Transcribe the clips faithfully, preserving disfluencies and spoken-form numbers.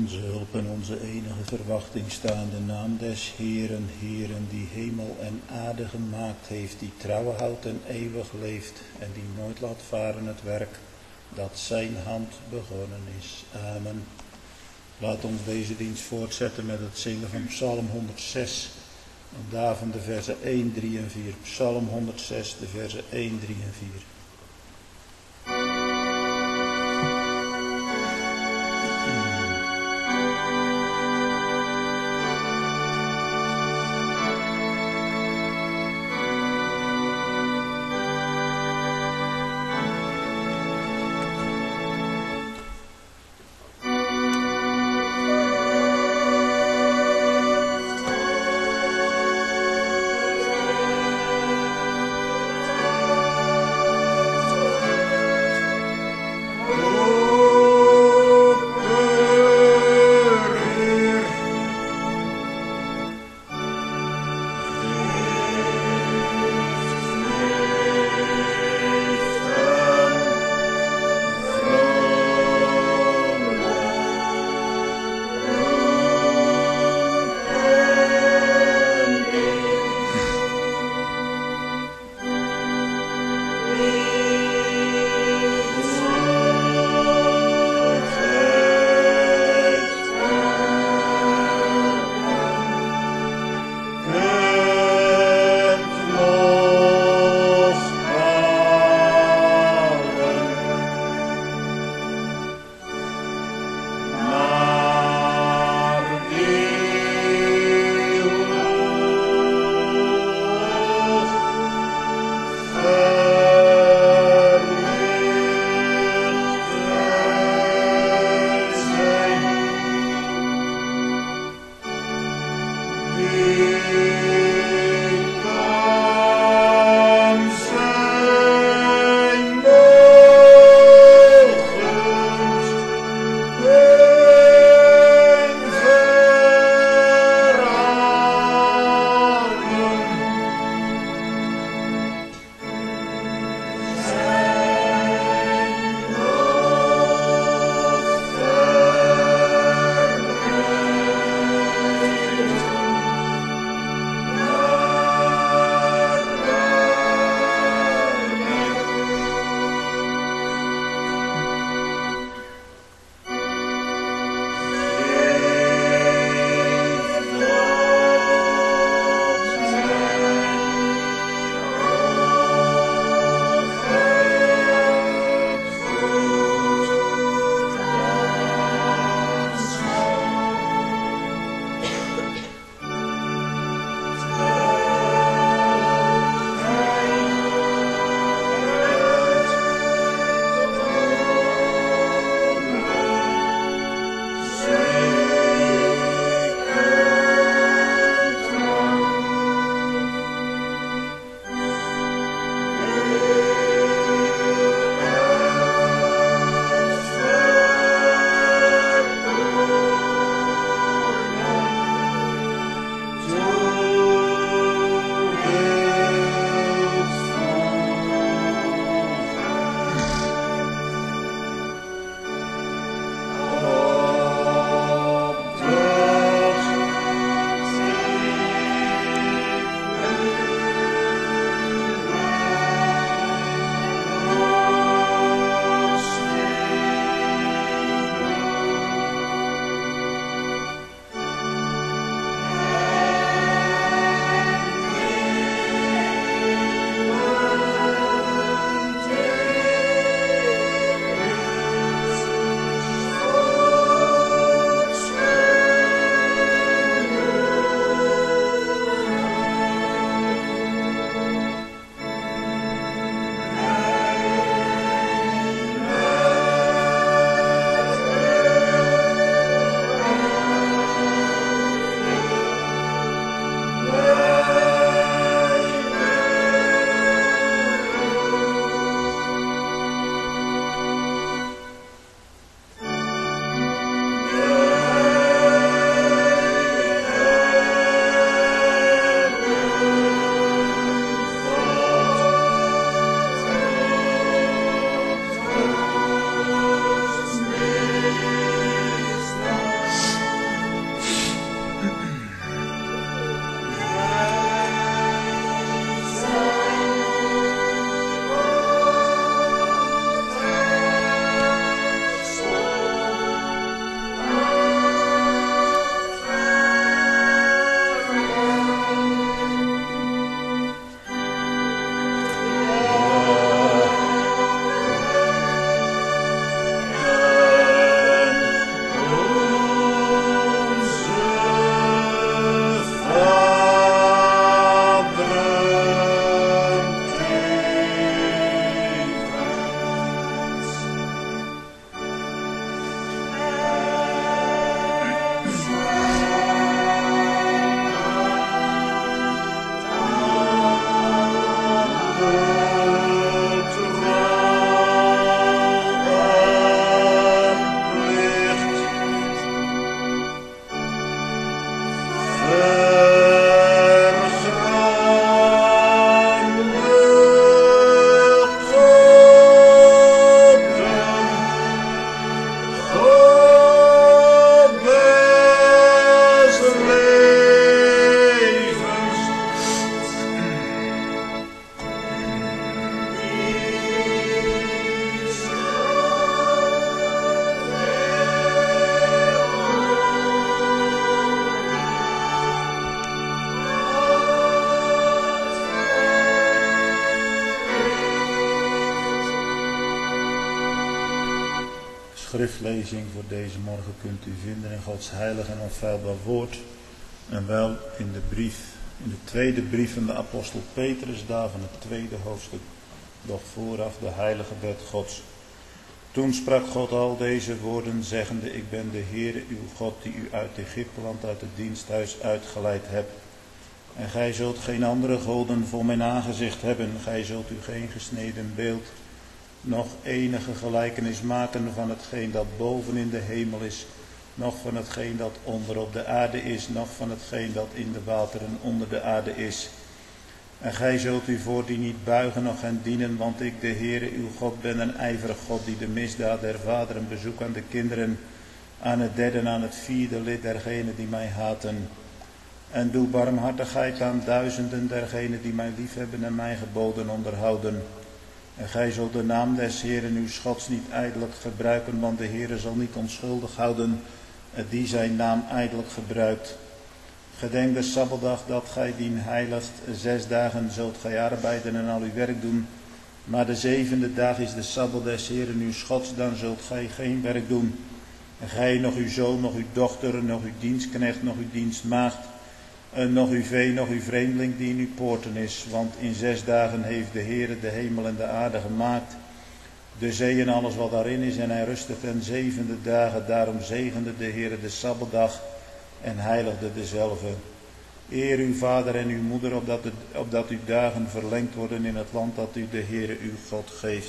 onze hulp en onze enige verwachting staande naam des Heeren, Heeren, die hemel en aarde gemaakt heeft, die trouw houdt en eeuwig leeft en die nooit laat varen het werk dat zijn hand begonnen is. Amen. Laat ons deze dienst voortzetten met het zingen van Psalm honderdzes. En daarvan de versen één, drie en vier. Psalm honderdzes, de versen één, drie en vier. Thank schriftlezing voor deze morgen kunt u vinden in Gods heilig en onfeilbaar woord. En wel in de brief, in de tweede brief van de apostel Petrus, daar van het tweede hoofdstuk, doch vooraf de heilige wet Gods. Toen sprak God al deze woorden, zeggende: Ik ben de Heere uw God, die u uit Egypteland, uit het diensthuis uitgeleid hebt. En gij zult geen andere goden voor mijn aangezicht hebben. Gij zult u geen gesneden beeld, nog enige gelijkenis maken van hetgeen dat boven in de hemel is, noch van hetgeen dat onder op de aarde is, noch van hetgeen dat in de wateren onder de aarde is. En gij zult u voor die niet buigen, noch hen dienen, want ik, de Heere uw God, ben een ijverig God, die de misdaad der vaderen bezoek aan de kinderen, aan het derde en aan het vierde lid dergenen die mij haten. En doe barmhartigheid aan duizenden dergenen die mij liefhebben en mijn geboden onderhouden. En gij zult de naam des Heeren uw Gods niet ijdelijk gebruiken, want de Heere zal niet onschuldig houden die zijn naam ijdelijk gebruikt. Gedenk de Sabbatdag dat gij dien heiligt. Zes dagen zult gij arbeiden en al uw werk doen. Maar de zevende dag is de Sabbat des Heeren uw Gods, dan zult gij geen werk doen. En gij, nog uw zoon, nog uw dochter, nog uw dienstknecht, nog uw dienstmaagd, en nog uw vee, nog uw vreemdeling die in uw poorten is. Want in zes dagen heeft de Heere de hemel en de aarde gemaakt, de zee en alles wat daarin is, en hij rustte ten zevende dagen. Daarom zegende de Heere de Sabbatdag en heiligde dezelve. Eer uw vader en uw moeder, opdat, de, opdat uw dagen verlengd worden in het land dat u de Heere uw God geeft.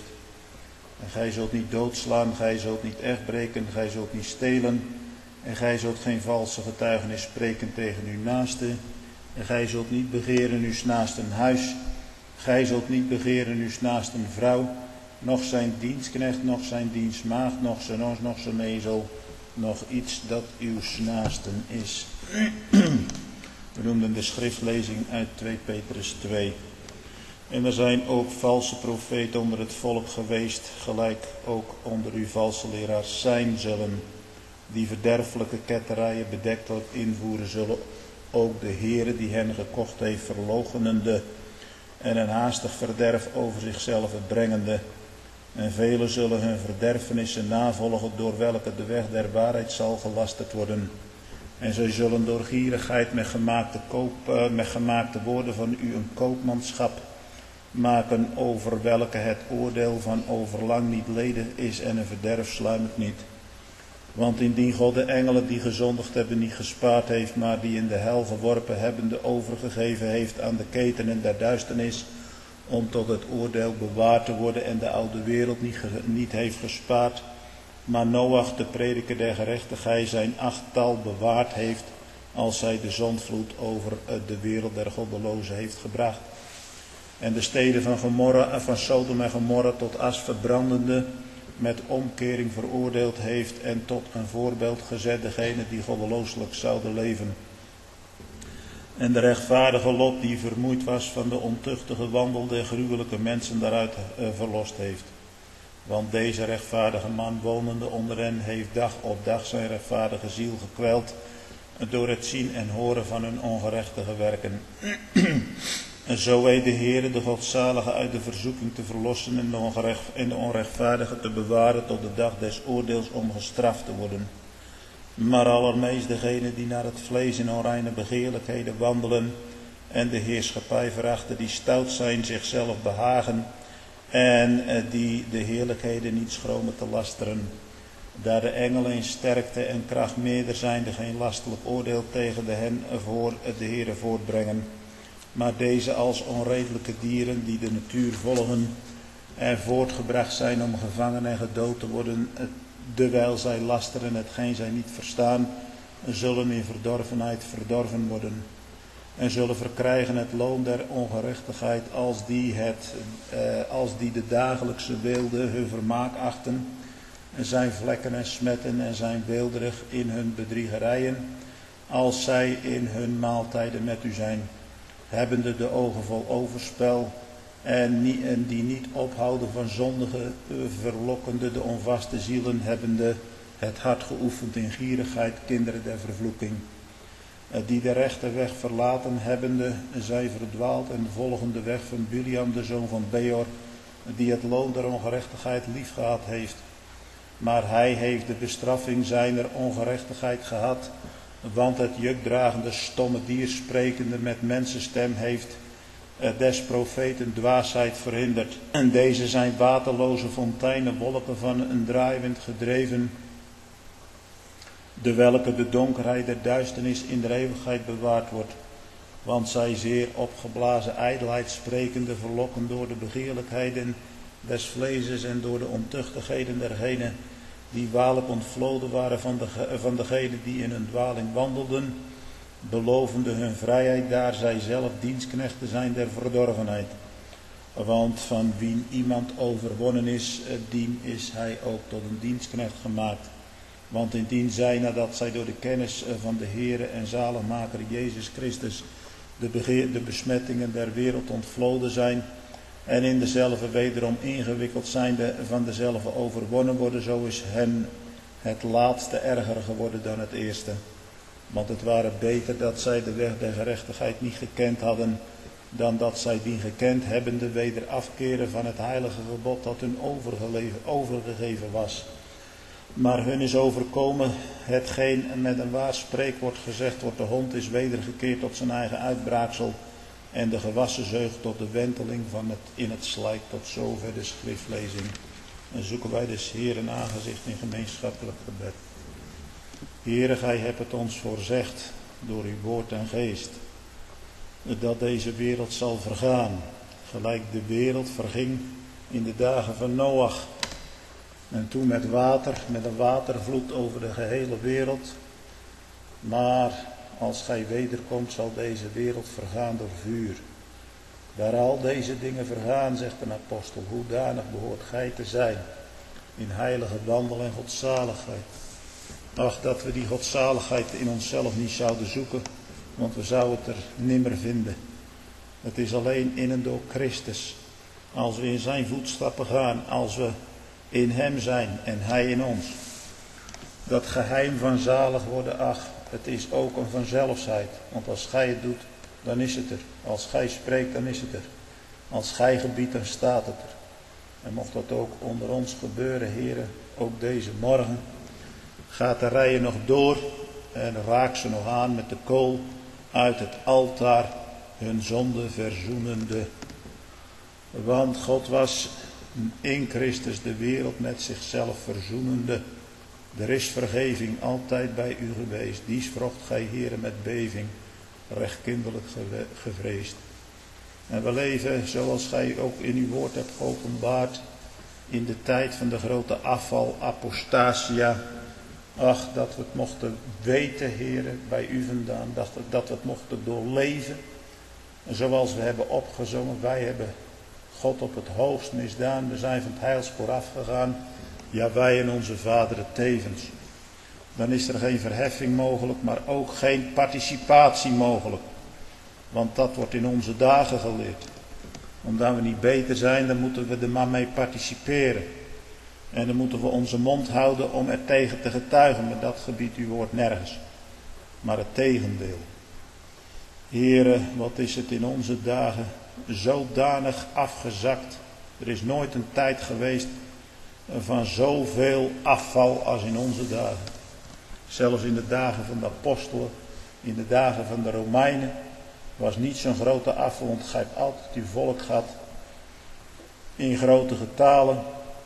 En gij zult niet doodslaan, gij zult niet echt breken, gij zult niet stelen. En gij zult geen valse getuigenis spreken tegen uw naaste. En gij zult niet begeren uw naasten huis. Gij zult niet begeren uw naasten vrouw, noch zijn dienstknecht, noch zijn dienstmaagd, noch zijn os, noch zijn ezel, nog iets dat uw naasten is. We noemden de schriftlezing uit twee Petrus twee. En er zijn ook valse profeten onder het volk geweest, gelijk ook onder u valse leraars zijn zullen, die verderfelijke ketterijen bedektelijk invoeren zullen, ook de Heere die hen gekocht heeft verloochenende en een haastig verderf over zichzelf brengende. En velen zullen hun verderfenissen navolgen, door welke de weg der waarheid zal gelasterd worden. En zij zullen door gierigheid met gemaakte, koop, uh, met gemaakte woorden van u een koopmanschap maken, over welke het oordeel van overlang niet ledig is en een verderf sluimert niet. Want indien God de engelen die gezondigd hebben niet gespaard heeft, maar die in de hel geworpen hebbende overgegeven heeft aan de ketenen der duisternis, om tot het oordeel bewaard te worden, en de oude wereld niet, niet heeft gespaard, maar Noach, de prediker der gerechtigheid, zijn achttal bewaard heeft, als zij de zondvloed over de wereld der goddelozen heeft gebracht. En de steden van, Gomorra, van Sodom en Gomorra tot as verbrandende, met omkering veroordeeld heeft en tot een voorbeeld gezet degene die goddelooselijk zouden leven. En de rechtvaardige Lot, die vermoeid was van de ontuchtige wandel der gruwelijke mensen, daaruit uh, verlost heeft. Want deze rechtvaardige man, wonende onder hen, heeft dag op dag zijn rechtvaardige ziel gekweld door het zien en horen van hun ongerechtige werken. En zo weet de Heere de godzalige uit de verzoeking te verlossen en de, ongerecht, en de onrechtvaardige te bewaren tot de dag des oordeels om gestraft te worden. Maar allermeest degenen die naar het vlees in onreine begeerlijkheden wandelen en de heerschappij verachten, die stout zijn, zichzelf behagen en die de heerlijkheden niet schromen te lasteren. Daar de engelen in sterkte en kracht meerder zijn, die geen lastelijk oordeel tegen de hen voor de Heere voortbrengen. Maar deze als onredelijke dieren die de natuur volgen en voortgebracht zijn om gevangen en gedood te worden, dewijl zij lasteren hetgeen zij niet verstaan, zullen in verdorvenheid verdorven worden. En zullen verkrijgen het loon der ongerechtigheid, als die, het, eh, als die de dagelijkse weelde hun vermaak achten, en zijn vlekken en smetten en zijn weelderig in hun bedriegerijen, als zij in hun maaltijden met u zijn, hebbende de ogen vol overspel, en, nie, en die niet ophouden van zondige, verlokkende de onvaste zielen, hebbende het hart geoefend in gierigheid, kinderen der vervloeking. Die de rechte weg verlaten hebbende, zij verdwaald en volgen de weg van Biliam, de zoon van Beor, die het loon der ongerechtigheid liefgehad heeft. maar hij heeft de bestraffing zijner ongerechtigheid gehad, want het jukdragende stomme dier sprekende met mensenstem heeft des profeten dwaasheid verhinderd. En deze zijn waterloze fonteinen, wolken van een draaiwind gedreven, de welke de donkerheid der duisternis in de eeuwigheid bewaard wordt. Want zij zeer opgeblazen ijdelheid sprekende, verlokken door de begeerlijkheden des vleeses en door de ontuchtigheden dergenen die waarlijk ontvloden waren van, de, van degenen die in hun dwaling wandelden, belovende hun vrijheid, daar zij zelf dienstknechten zijn der verdorvenheid. Want van wien iemand overwonnen is, dien is hij ook tot een dienstknecht gemaakt. Want indien zij, nadat zij door de kennis van de Heere en zaligmaker Jezus Christus de, begeer, de besmettingen der wereld ontvloden zijn, en in dezelfde wederom ingewikkeld zijnde van dezelfde overwonnen worden, zo is hen het laatste erger geworden dan het eerste. Want het ware beter dat zij de weg der gerechtigheid niet gekend hadden, dan dat zij die gekend hebbende weder afkeren van het heilige gebod dat hun overgegeven was. Maar hun is overkomen hetgeen met een waar spreekwoord gezegd wordt: de hond is wedergekeerd tot zijn eigen uitbraaksel en de gewassen zeug tot de wenteling van het in het slijk. Tot zover de schriftlezing. En zoeken wij des Heeren aangezicht in gemeenschappelijk gebed. Heere, gij hebt het ons voorzegd door uw woord en geest, dat deze wereld zal vergaan, gelijk de wereld verging in de dagen van Noach. En toen met water, met een watervloed over de gehele wereld. Maar als gij wederkomt, zal deze wereld vergaan door vuur. Waar al deze dingen vergaan, zegt een apostel, hoedanig behoort gij te zijn in heilige wandel en godzaligheid. Ach, dat we die godzaligheid in onszelf niet zouden zoeken, want we zouden het er nimmer vinden. Het is alleen in en door Christus. Als we in zijn voetstappen gaan, als we in hem zijn en hij in ons. Dat geheim van zalig worden, ach, het is ook een vanzelfsheid. Want als gij het doet, dan is het er. Als gij spreekt, dan is het er. Als gij gebiedt, dan staat het er. En mocht dat ook onder ons gebeuren, heren, ook deze morgen, gaat de rijen nog door en raak ze nog aan met de kool uit het altaar, hun zonde verzoenende. Want God was in Christus de wereld met zichzelf verzoenende. Er is vergeving altijd bij u geweest. Dies vrocht gij, heren, met beving, recht kinderlijk gevreesd. En we leven, zoals gij ook in uw woord hebt geopenbaard, in de tijd van de grote afval, apostasia. Ach, dat we het mochten weten, heren, bij u vandaan, dat, dat we het mochten doorleven. En zoals we hebben opgezongen, wij hebben God op het hoogst misdaan. We zijn van het heilspoor afgegaan. Ja, wij en onze vaderen tevens. Dan is er geen verheffing mogelijk, maar ook geen participatie mogelijk. Want dat wordt in onze dagen geleerd. Omdat we niet beter zijn, dan moeten we er maar mee participeren. En dan moeten we onze mond houden om er tegen te getuigen. Maar dat gebiedt uw woord nergens. Maar het tegendeel. Here, wat is het in onze dagen zodanig afgezakt. Er is nooit een tijd geweest van zoveel afval als in onze dagen. Zelfs in de dagen van de apostelen, in de dagen van de Romeinen, was niet zo'n grote afval, want gij hebt altijd uw volk gehad in grote getalen.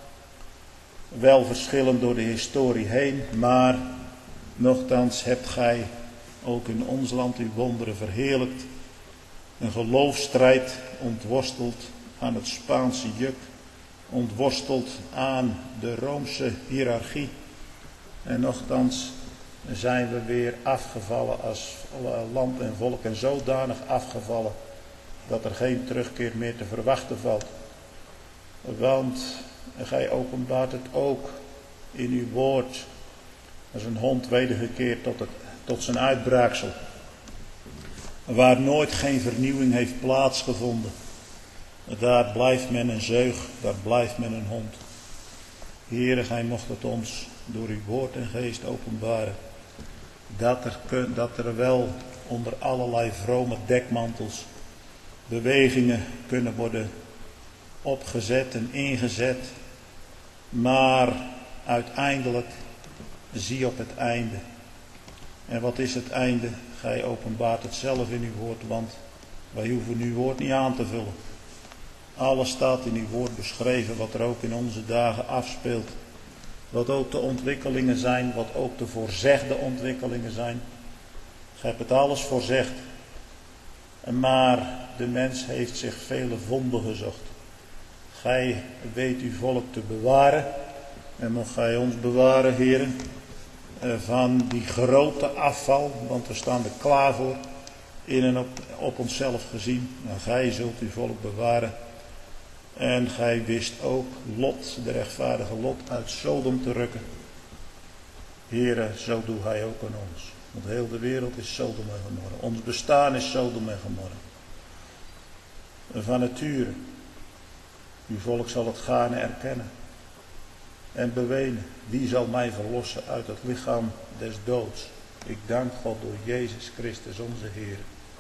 Wel verschillend door de historie heen, maar nochtans hebt gij ook in ons land uw wonderen verheerlijkt. Een geloofsstrijd ontworsteld aan het Spaanse juk, ontworsteld aan de Roomse hiërarchie. En nochtans zijn we weer afgevallen als land en volk en zodanig afgevallen dat er geen terugkeer meer te verwachten valt. Want gij openbaart het ook in uw woord als een hond wedergekeerd tot, het, tot zijn uitbraaksel. Waar nooit geen vernieuwing heeft plaatsgevonden. Daar blijft men een zeug, daar blijft men een hond. Heere, gij mocht het ons door uw woord en geest openbaren. Dat er, dat er wel onder allerlei vrome dekmantels bewegingen kunnen worden opgezet en ingezet. Maar uiteindelijk zie op het einde. En wat is het einde? Gij openbaart het zelf in uw woord, want wij hoeven uw woord niet aan te vullen. Alles staat in uw woord beschreven, wat er ook in onze dagen afspeelt. Wat ook de ontwikkelingen zijn, wat ook de voorzegde ontwikkelingen zijn. Gij hebt het alles voorzegd. Maar de mens heeft zich vele vonden gezocht. Gij weet uw volk te bewaren. En mocht gij ons bewaren, heren, van die grote afval. Want we staan er klaar voor. In en op, op onszelf gezien. En gij zult uw volk bewaren. En gij wist ook Lot, de rechtvaardige Lot, uit Sodom te rukken. Heren, zo doe hij ook aan ons. Want heel de wereld is Sodom en Gomorra. Ons bestaan is Sodom en Gomorra. Van nature. Uw volk zal het gaarne erkennen. En bewenen. Wie zal mij verlossen uit het lichaam des doods? Ik dank God door Jezus Christus onze Heer.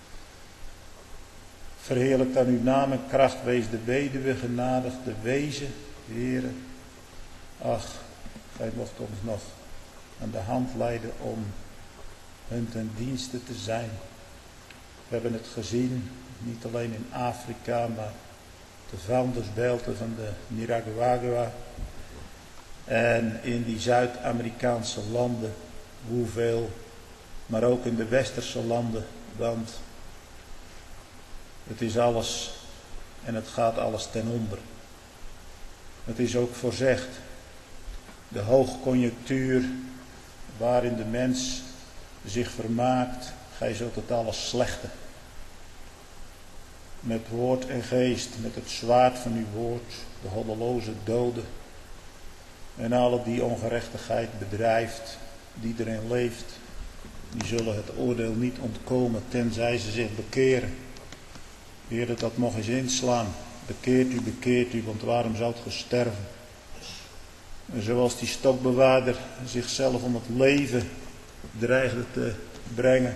Verheerlijk aan uw naam en kracht. Wees de weduwe genadig. De wezen, Heere. Ach, gij mocht ons nog aan de hand leiden om hun ten dienste te zijn. We hebben het gezien, niet alleen in Afrika, maar de vuilnisbelten van de Nicaragua en in die Zuid-Amerikaanse landen, hoeveel, maar ook in de westerse landen, want het is alles en het gaat alles ten onder. Het is ook voorzegd, de hoogconjunctuur waarin de mens zich vermaakt, gij zult het alles slechten. Met woord en geest, met het zwaard van uw woord, de goddeloze doden en alle die ongerechtigheid bedrijft, die erin leeft, die zullen het oordeel niet ontkomen, tenzij ze zich bekeren. Heer, dat mocht eens inslaan. Bekeert u, bekeert u, want waarom zou het sterven? En zoals die stokbewaarder zichzelf om het leven dreigde te brengen.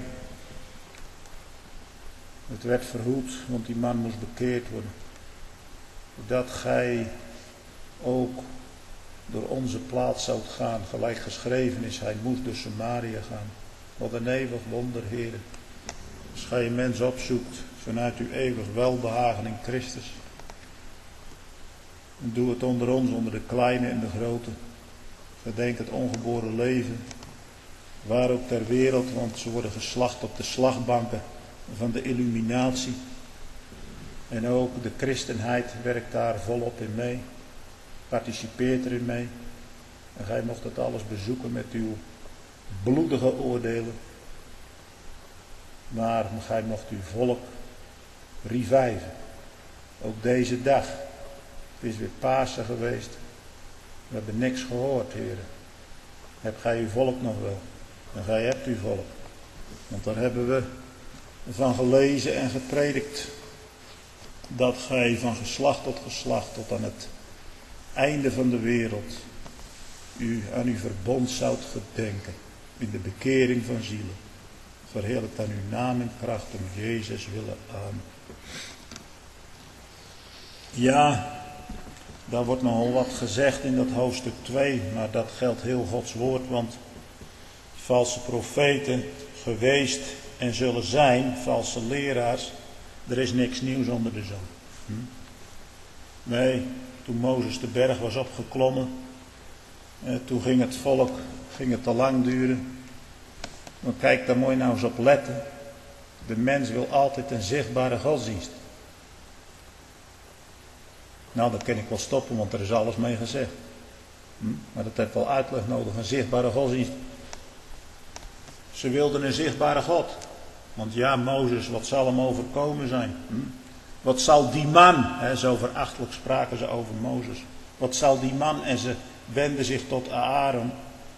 Het werd verhoed, want die man moest bekeerd worden. Dat gij ook door onze plaats zoudt gaan, gelijk geschreven is, hij moest door Samaria gaan. Wat een eeuwig wonder, Heere. Als gij een mens opzoekt vanuit uw eeuwig welbehagen in Christus. En doe het onder ons, onder de kleine en de grote. Gedenk het ongeboren leven. Waar ook ter wereld, want ze worden geslacht op de slagbanken van de illuminatie. En ook de christenheid werkt daar volop in mee. Participeert erin mee. En gij mocht het alles bezoeken met uw bloedige oordelen. Maar gij mocht uw volk reviven. Ook deze dag. Het is weer Pasen geweest. We hebben niks gehoord, heren. Heb gij uw volk nog wel? En gij hebt uw volk. Want daar hebben we van gelezen en gepredikt. Dat gij van geslacht tot geslacht tot aan het einde van de wereld u aan uw verbond zoudt gedenken. In de bekering van zielen. Verheerlijkt aan uw naam en kracht om Jezus willen aan. Ja, daar wordt nogal wat gezegd in dat hoofdstuk twee, maar dat geldt heel Gods woord, want valse profeten geweest en zullen zijn, valse leraars, er is niks nieuws onder de zon. Hm? Nee, toen Mozes de berg was opgeklommen, eh, toen ging het volk, ging het te lang duren. Maar kijk daar mooi nou eens op letten. De mens wil altijd een zichtbare godsdienst. Nou, dan kan ik wel stoppen, want er is alles mee gezegd. Hm? Maar dat heeft wel uitleg nodig, een zichtbare godsdienst. Ze wilden een zichtbare God. Want ja, Mozes, wat zal hem overkomen zijn? Hm? Wat zal die man, hè, zo verachtelijk spraken ze over Mozes. Wat zal die man, en ze wenden zich tot Aaron.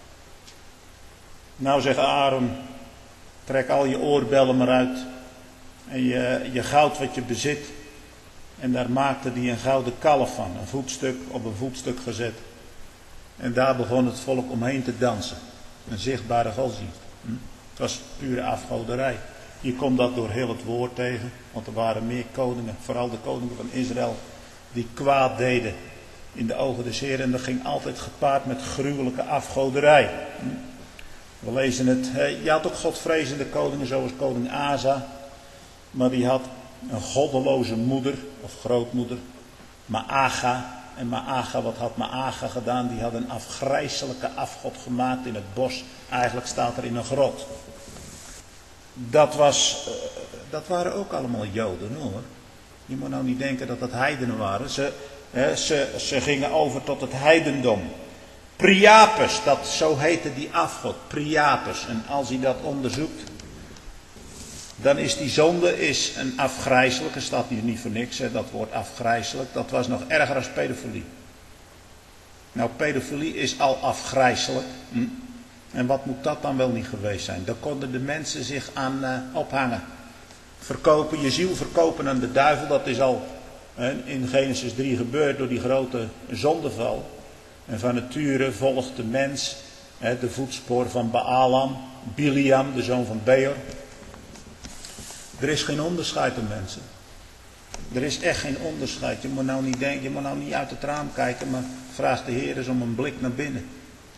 Nou zegt Aaron, trek al je oorbellen maar uit. En je, je goud wat je bezit. En daar maakte hij een gouden kalf van. Een voetstuk op een voetstuk gezet. En daar begon het volk omheen te dansen. Een zichtbare godsdienst. Hm? Het was pure afgoderij. Je komt dat door heel het woord tegen. Want er waren meer koningen, vooral de koningen van Israël, die kwaad deden in de ogen des Heeren. En dat ging altijd gepaard met gruwelijke afgoderij. We lezen het, je had ook godvrezende koningen zoals koning Asa. Maar die had een goddeloze moeder of grootmoeder, Maaga. En Maaga, wat had Maaga gedaan? Die had een afgrijselijke afgod gemaakt in het bos. Eigenlijk staat er in een grot. Dat, was, dat waren ook allemaal Joden hoor. Je moet nou niet denken dat dat heidenen waren. Ze, hè, ze, ze gingen over tot het heidendom. Priapus, dat, zo heette die afgod. Priapus. En als hij dat onderzoekt, dan is die zonde is een afgrijselijke. Staat hier niet voor niks, hè, dat woord afgrijselijk. Dat was nog erger als pedofilie. Nou, pedofilie is al afgrijselijk. Hm? En wat moet dat dan wel niet geweest zijn? Daar konden de mensen zich aan uh, ophangen. Verkopen, je ziel verkopen aan de duivel. Dat is al uh, in Genesis drie gebeurd door die grote zondeval. En van nature volgt de mens uh, de voetspoor van Baalam, Biliam, de zoon van Beor. Er is geen onderscheid in mensen. Er is echt geen onderscheid. Je moet nou niet denken, je moet nou niet uit het raam kijken, maar vraag de Heer eens om een blik naar binnen.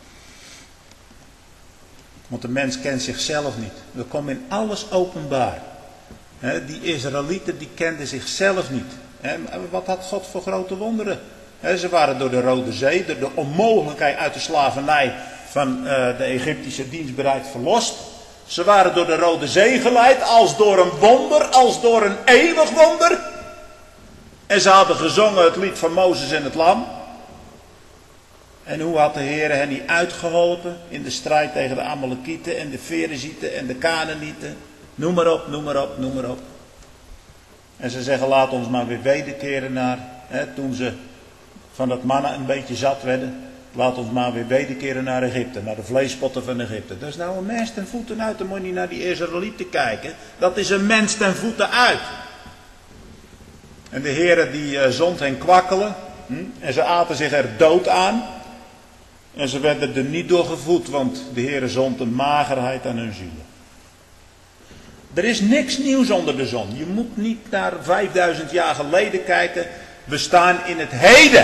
Want de mens kent zichzelf niet. Dat komt in alles openbaar. He, die Israëlieten die kenden zichzelf niet. He, wat had God voor grote wonderen? He, ze waren door de Rode Zee, door de onmogelijkheid uit de slavernij van uh, de Egyptische dienstbereid verlost. Ze waren door de Rode Zee geleid als door een wonder, als door een eeuwig wonder. En ze hadden gezongen het lied van Mozes en het Lam. En hoe had de Heer hen niet uitgeholpen in de strijd tegen de Amalekieten en de Ferezieten en de Kanaanieten. Noem maar op, noem maar op, noem maar op. En ze zeggen laat ons maar weer wederkeren naar, hè, toen ze van dat manna een beetje zat werden. Laat ons maar weer wederkeren naar Egypte, naar de vleespotten van Egypte. Dat is nou een mens ten voeten uit, dan moet je niet naar die Israëlieten kijken. Dat is een mens ten voeten uit. En de Heer die uh, zond hen kwakkelen, hm, en ze aten zich er dood aan. En ze werden er niet door gevoed, want de Heer zond een magerheid aan hun zielen. Er is niks nieuws onder de zon. Je moet niet naar vijfduizend jaar geleden kijken. We staan in het heden.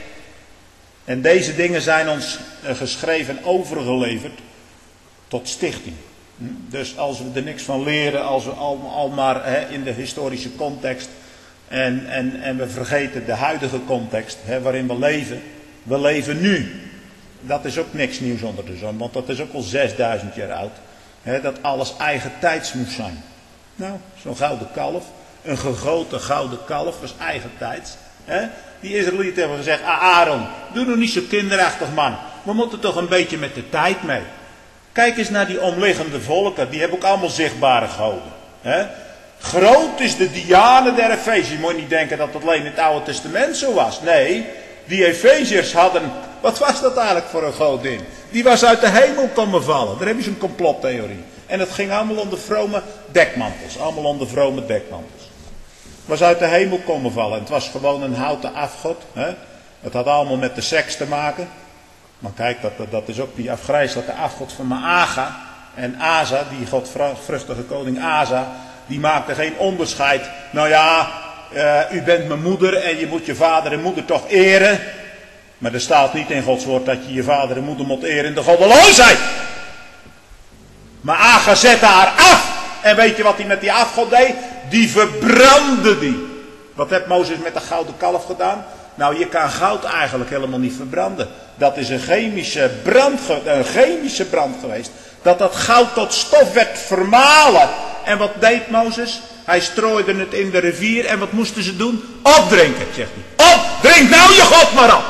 En deze dingen zijn ons geschreven en overgeleverd tot stichting. Dus als we er niks van leren, als we al, al maar hè, in de historische context en, en, en we vergeten de huidige context hè, waarin we leven. We leven nu. Dat is ook niks nieuws onder de zon, want dat is ook al zesduizend jaar oud. Hè, dat alles eigen tijds moest zijn. Nou, zo'n gouden kalf, een gegoten gouden kalf was eigen tijds. Hè? Die Israëlieten hebben gezegd, ah, Aaron, doe nog niet zo kinderachtig man. We moeten toch een beetje met de tijd mee. Kijk eens naar die omliggende volken, die hebben ook allemaal zichtbare goden. Hè? Groot is de Diane der Efeziërs. Je moet niet denken dat het alleen in het Oude Testament zo was. Nee, die Efeziërs hadden, wat was dat eigenlijk voor een godin? Die was uit de hemel komen vallen. Daar heb je zo'n complottheorie. En het ging allemaal onder vrome dekmantels. Allemaal onder vrome dekmantels. Het was uit de hemel komen vallen. Het was gewoon een houten afgod. Hè? Het had allemaal met de seks te maken. Maar kijk, dat, dat is ook die afgrijselijke afgod van Maaga. En Asa, die godvruchtige koning Asa, die maakte geen onderscheid. Nou ja, uh, u bent mijn moeder en je moet je vader en moeder toch eren. Maar er staat niet in Gods woord dat je je vader en moeder moet eren in de goddeloosheid. Maar Asa zette haar af. En weet je wat hij met die afgod deed? Die verbrandde die. Wat heeft Mozes met de gouden kalf gedaan? Nou, je kan goud eigenlijk helemaal niet verbranden. Dat is een chemische brand, een chemische brand geweest. Dat dat goud tot stof werd vermalen. En wat deed Mozes? Hij strooide het in de rivier. En wat moesten ze doen? Opdrinken, zegt hij. Op, drink nou je God maar op.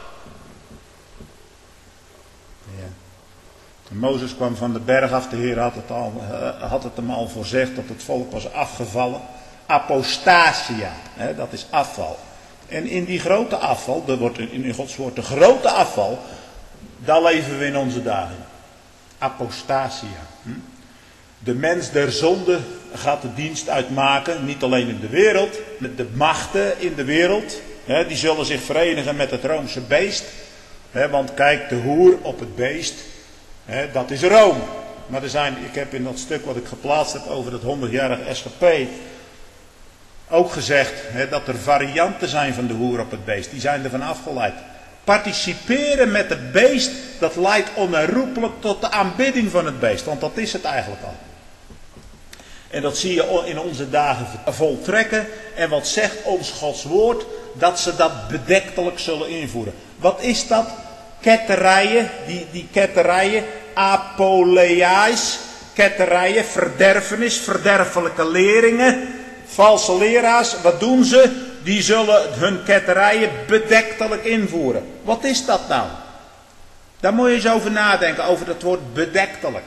Ja. En Mozes kwam van de berg af. De Heer had het, al, uh, had het hem al voorzegd dat het volk was afgevallen. Apostasia, hè, dat is afval. En in die grote afval, dat wordt in Gods woord de grote afval, daar leven we in onze dagen. Apostasia. Hm? De mens der zonde gaat de dienst uitmaken, niet alleen in de wereld, met de machten in de wereld. Hè, die zullen zich verenigen met het Roomse beest. Hè, want kijk, de hoer op het beest, hè, dat is Rome. Maar er zijn, ik heb in dat stuk wat ik geplaatst heb over het honderdjarige S G P... ook gezegd hè, dat er varianten zijn van de hoer op het beest. Die zijn ervan afgeleid. Participeren met het beest, dat leidt onherroepelijk tot de aanbidding van het beest. Want dat is het eigenlijk al. En dat zie je in onze dagen voltrekken. En wat zegt ons Gods woord? Dat ze dat bedektelijk zullen invoeren. Wat is dat? Ketterijen, die, die ketterijen, apoleais, ketterijen, verderfenis, verderfelijke leringen, valse leraars. Wat doen ze? Die zullen hun ketterijen bedektelijk invoeren. Wat is dat nou? Daar moet je eens over nadenken, over dat woord bedektelijk.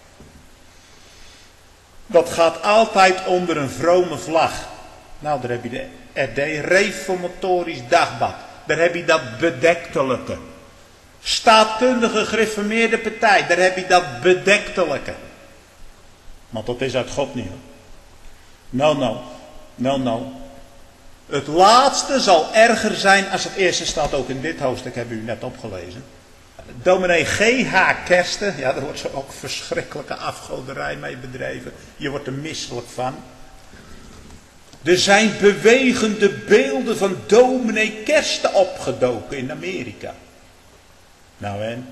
Dat gaat altijd onder een vrome vlag. Nou, daar heb je de R D, Reformatorisch Dagblad. Daar heb je dat bedektelijke. Staatkundige gereformeerde partij, daar heb je dat bedektelijke. Want dat is uit God niet hoor. Nou, nou, nou, nou. Het laatste zal erger zijn als het eerste, staat ook in dit hoofdstuk, hebben u net opgelezen. Dominee G H Kersten, ja, daar wordt zo ook verschrikkelijke afgoderij mee bedreven. Je wordt er misselijk van. Er zijn bewegende beelden van dominee Kersten opgedoken in Amerika. Nou en?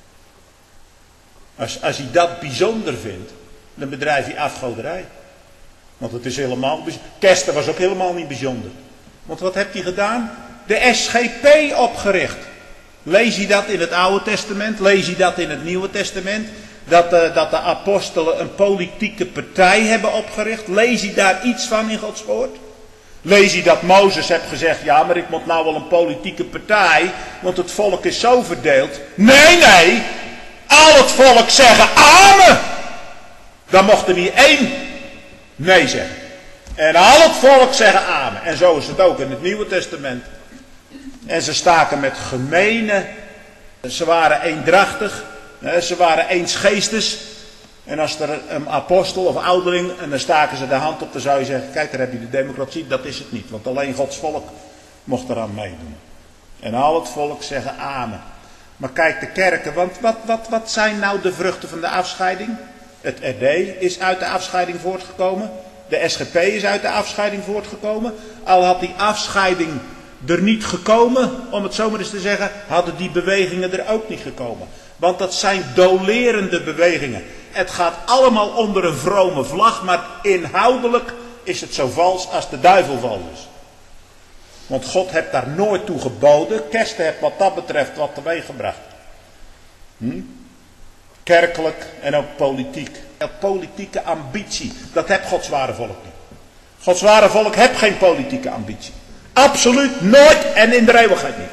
Als, als hij dat bijzonder vindt, dan bedrijft hij afgoderij. Want het is helemaal... Kersten was ook helemaal niet bijzonder. Want wat heeft hij gedaan? De S G P opgericht. Lees je dat in het Oude Testament? Lees je dat in het Nieuwe Testament? Dat, uh, dat de apostelen een politieke partij hebben opgericht? Lees je daar iets van in Gods woord? Lees je dat Mozes heeft gezegd, ja maar ik moet nou wel een politieke partij, want het volk is zo verdeeld. Nee, nee, al het volk zeggen amen. Dan mocht er niet één nee zeggen. En al het volk zeggen amen. En zo is het ook in het Nieuwe Testament. En ze staken met gemene, ze waren eendrachtig, ze waren eensgeestes. En als er een apostel of ouderling, en dan staken ze de hand op, dan zou je zeggen, kijk daar heb je de democratie, dat is het niet. Want alleen Gods volk mocht eraan meedoen. En al het volk zeggen amen. Maar kijk de kerken, want wat, wat, wat zijn nou de vruchten van de afscheiding? Het R D is uit de afscheiding voortgekomen. De S G P is uit de afscheiding voortgekomen. Al had die afscheiding er niet gekomen, om het zo maar eens te zeggen, hadden die bewegingen er ook niet gekomen. Want dat zijn dolerende bewegingen. Het gaat allemaal onder een vrome vlag, maar inhoudelijk is het zo vals als de duivel vals is. Want God heeft daar nooit toe geboden. Kersten heeft wat dat betreft wat teweeg gebracht. Hm? Kerkelijk en ook politiek. Politieke ambitie, dat heeft Gods ware volk niet. Gods ware volk heeft geen politieke ambitie. Absoluut nooit en in de eeuwigheid niet.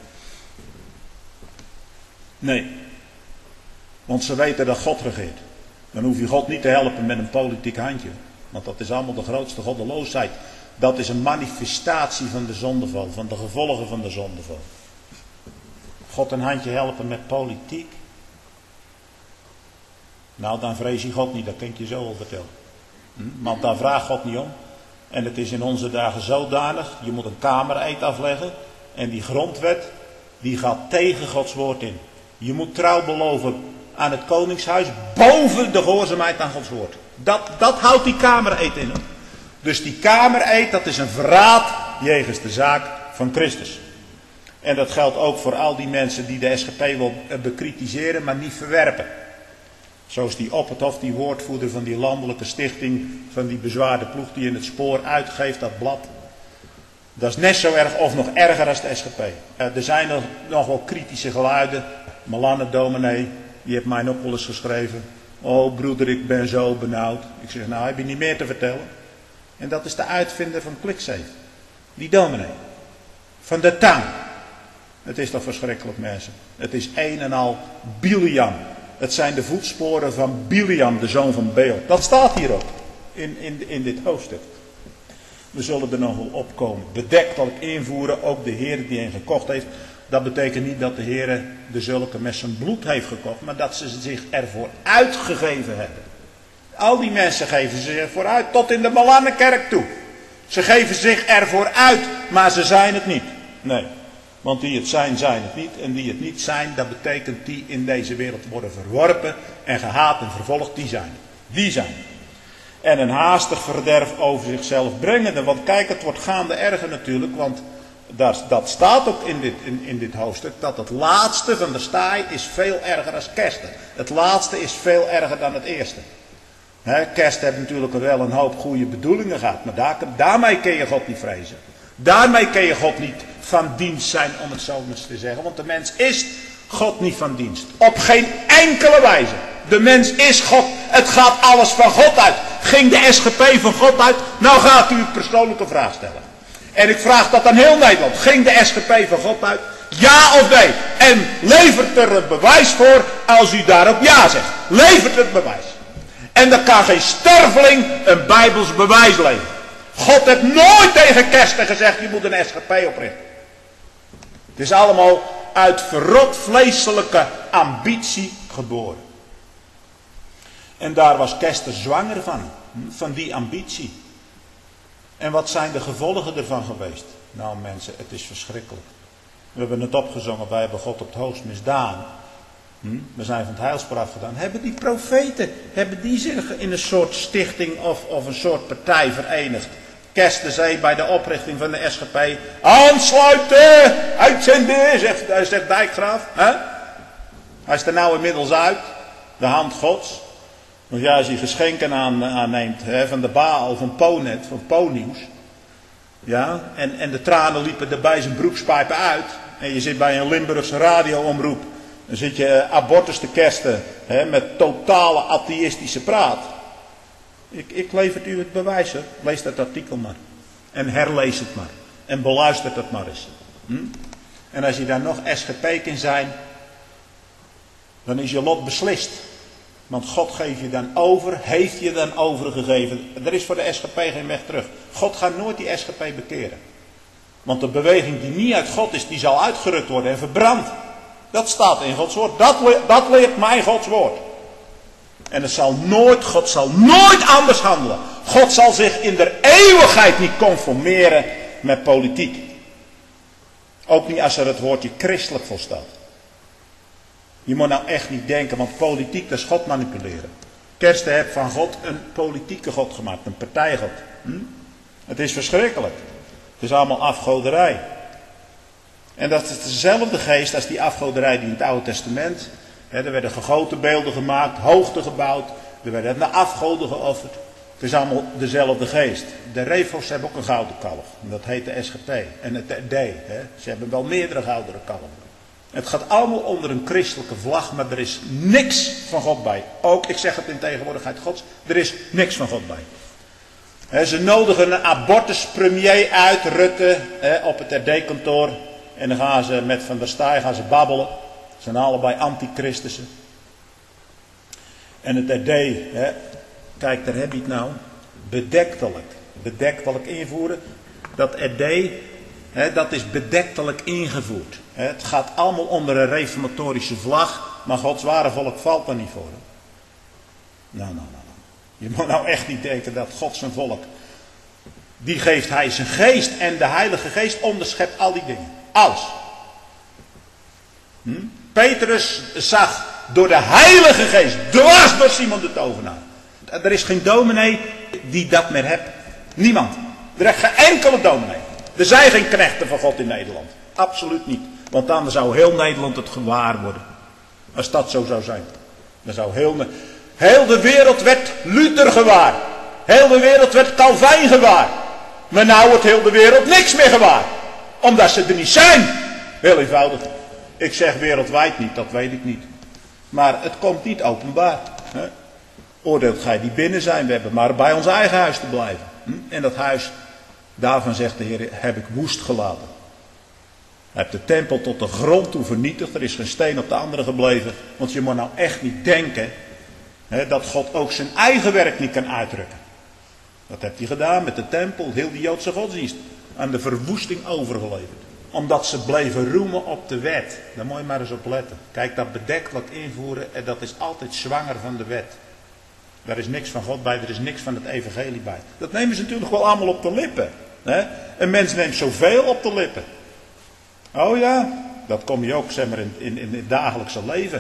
Nee. Want ze weten dat God regeert. Dan hoef je God niet te helpen met een politiek handje. Want dat is allemaal de grootste goddeloosheid. Dat is een manifestatie van de zondeval. Van de gevolgen van de zondeval. God een handje helpen met politiek. Nou, dan vrees je God niet. Dat kan ik je zo al vertellen. Hm? Want daar vraagt God niet om. En het is in onze dagen zodanig. Je moet een kamereed afleggen. En die grondwet, die gaat tegen Gods woord in. Je moet trouw beloven aan het koningshuis boven de gehoorzaamheid aan Gods woord. Dat, dat houdt die kamereed in. Dus die kamereed, dat is een verraad jegens de zaak van Christus. En dat geldt ook voor al die mensen die de S G P wil bekritiseren, maar niet verwerpen. Zoals die Opperhof, die woordvoerder van die landelijke stichting, van die bezwaarde ploeg die in het spoor uitgeeft, dat blad. Dat is net zo erg of nog erger als de S G P. Uh, er zijn nog, nog wel kritische geluiden. Malanne dominee, die heeft mij ook wel eens geschreven. Oh broeder, ik ben zo benauwd. Ik zeg, nou heb je niet meer te vertellen? En dat is de uitvinder van ClickSafe. Die dominee. Van de tang. Het is toch verschrikkelijk mensen. Het is een en al Biliam. Het zijn de voetsporen van Biliam, de zoon van Beel. Dat staat hier ook. In, in, in dit hoofdstuk. We zullen er nog wel opkomen. Bedektelijk invoeren, ook de Heer die hen gekocht heeft. Dat betekent niet dat de Heer de zulke met zijn bloed heeft gekocht. Maar dat ze zich ervoor uitgegeven hebben. Al die mensen geven zich ervoor uit. Tot in de Malannekerk toe. Ze geven zich ervoor uit. Maar ze zijn het niet. Nee. Want die het zijn, zijn het niet. En die het niet zijn, dat betekent die in deze wereld worden verworpen. En gehaat en vervolgd. Die zijn. Die zijn. En een haastig verderf over zichzelf brengende. Want kijk, het wordt gaande erger natuurlijk. Want daar, dat staat ook in dit, in, in dit hoofdstuk. Dat het laatste van de staai is veel erger dan kersten. Het laatste is veel erger dan het eerste. He, kerst heeft natuurlijk wel een hoop goede bedoelingen gehad. Maar daar, daarmee kun je God niet vrezen. Daarmee kun je God niet van dienst zijn, om het zo maar te zeggen. Want de mens is God niet van dienst. Op geen enkele wijze. De mens is God. Het gaat alles van God uit. Ging de S G P van God uit? Nou gaat u een persoonlijke vraag stellen. En ik vraag dat aan heel Nederland. Ging de S G P van God uit? Ja of nee? En levert er een bewijs voor als u daarop ja zegt. Levert het bewijs. En dan kan geen sterveling een Bijbels bewijs leveren. God heeft nooit tegen kersten gezegd, je moet een S G P oprichten. Het is allemaal uit verrot vleeselijke ambitie geboren. En daar was Kester zwanger van, van die ambitie. En wat zijn de gevolgen ervan geweest? Nou mensen, het is verschrikkelijk. We hebben het opgezongen, wij hebben God op het hoogst misdaan. Hm? We zijn van het heilspad afgedaan. Hebben die profeten, hebben die zich in een soort stichting of, of een soort partij verenigd? Kerstenzee bij de oprichting van de S G P. Aansluiten, uitzenden, zegt, zegt Dijkgraaf. Hè? Hij is er nou inmiddels uit, de hand Gods. Want ja, als je geschenken aan, aanneemt hè, van de Baal, van Ponet, van Po-nieuws. Ja, en, en de tranen liepen er bij zijn broekspijpen uit. En je zit bij een Limburgse radioomroep. Dan zit je abortus te kersten hè, met totale atheïstische praat. Ik, ik lever u het bewijs, hè. Lees dat artikel maar. En herlees het maar. En beluistert het maar eens. Hm? En als je daar nog S G P kan zijn, dan is je lot beslist. Want God geeft je dan over, heeft je dan overgegeven. Er is voor de S G P geen weg terug. God gaat nooit die S G P bekeren. Want de beweging die niet uit God is, die zal uitgerukt worden en verbrand. Dat staat in Gods woord. Dat, dat leert mij Gods woord. En het zal nooit, God zal nooit anders handelen. God zal zich in de eeuwigheid niet conformeren met politiek. Ook niet als er het woordje christelijk voor staat. Je moet nou echt niet denken, want politiek, dat is God manipuleren. Kersten heeft van God een politieke God gemaakt, een partijgod. Hm? Het is verschrikkelijk. Het is allemaal afgoderij. En dat is dezelfde geest als die afgoderij die in het Oude Testament. Hè, er werden gegoten beelden gemaakt, hoogten gebouwd, er werden naar afgoden geofferd. Het is allemaal dezelfde geest. De Refos hebben ook een gouden kalf. En dat heet de S G P. En het D. Hè. Ze hebben wel meerdere gouden kalven. Het gaat allemaal onder een christelijke vlag, maar er is niks van God bij. Ook, ik zeg het in tegenwoordigheid Gods, er is niks van God bij. He, ze nodigen een abortuspremier uit, Rutte, he, op het R D-kantoor. En dan gaan ze met Van der Staaij gaan ze babbelen. Ze zijn allebei antichristussen. En het R D, he, kijk daar heb je het nou, bedektelijk. Bedektelijk invoeren. Dat R D, he, dat is bedektelijk ingevoerd. He, het gaat allemaal onder een reformatorische vlag, maar Gods ware volk valt er niet voor. He. Nou, nou, nou. Je moet nou echt niet denken dat God zijn volk, die geeft hij zijn geest en de Heilige Geest onderschept al die dingen. Alles. Hm? Petrus zag door de Heilige Geest, dwars door Simon de tovenaar. Er is geen dominee die dat meer hebt. Niemand. Er is geen enkele dominee. Er zijn geen knechten van God in Nederland. Absoluut niet. Want dan zou heel Nederland het gewaar worden. Als dat zo zou zijn. Dan zou heel, heel de wereld werd Luther gewaar. Heel de wereld werd Calvijn gewaar. Maar nou wordt heel de wereld niks meer gewaar. Omdat ze er niet zijn. Heel eenvoudig. Ik zeg wereldwijd niet, dat weet ik niet. Maar het komt niet openbaar. Hè? Oordeelt gij die binnen zijn. We hebben maar bij ons eigen huis te blijven. Hm? En dat huis, daarvan zegt de Heer, heb ik woest gelaten. Hij heeft de tempel tot de grond toe vernietigd. Er is geen steen op de andere gebleven. Want je moet nou echt niet denken hè, dat God ook zijn eigen werk niet kan uitdrukken. Dat heeft hij gedaan met de tempel, heel die Joodse godsdienst. Aan de verwoesting overgeleverd. Omdat ze bleven roemen op de wet. Daar moet je maar eens op letten. Kijk, dat bedektelijk invoeren, en dat is altijd zwanger van de wet. Daar is niks van God bij, er is niks van het evangelie bij. Dat nemen ze natuurlijk wel allemaal op de lippen. Hè? Een mens neemt zoveel op de lippen. Oh ja, dat kom je ook zeg maar, in, in, in het dagelijkse leven.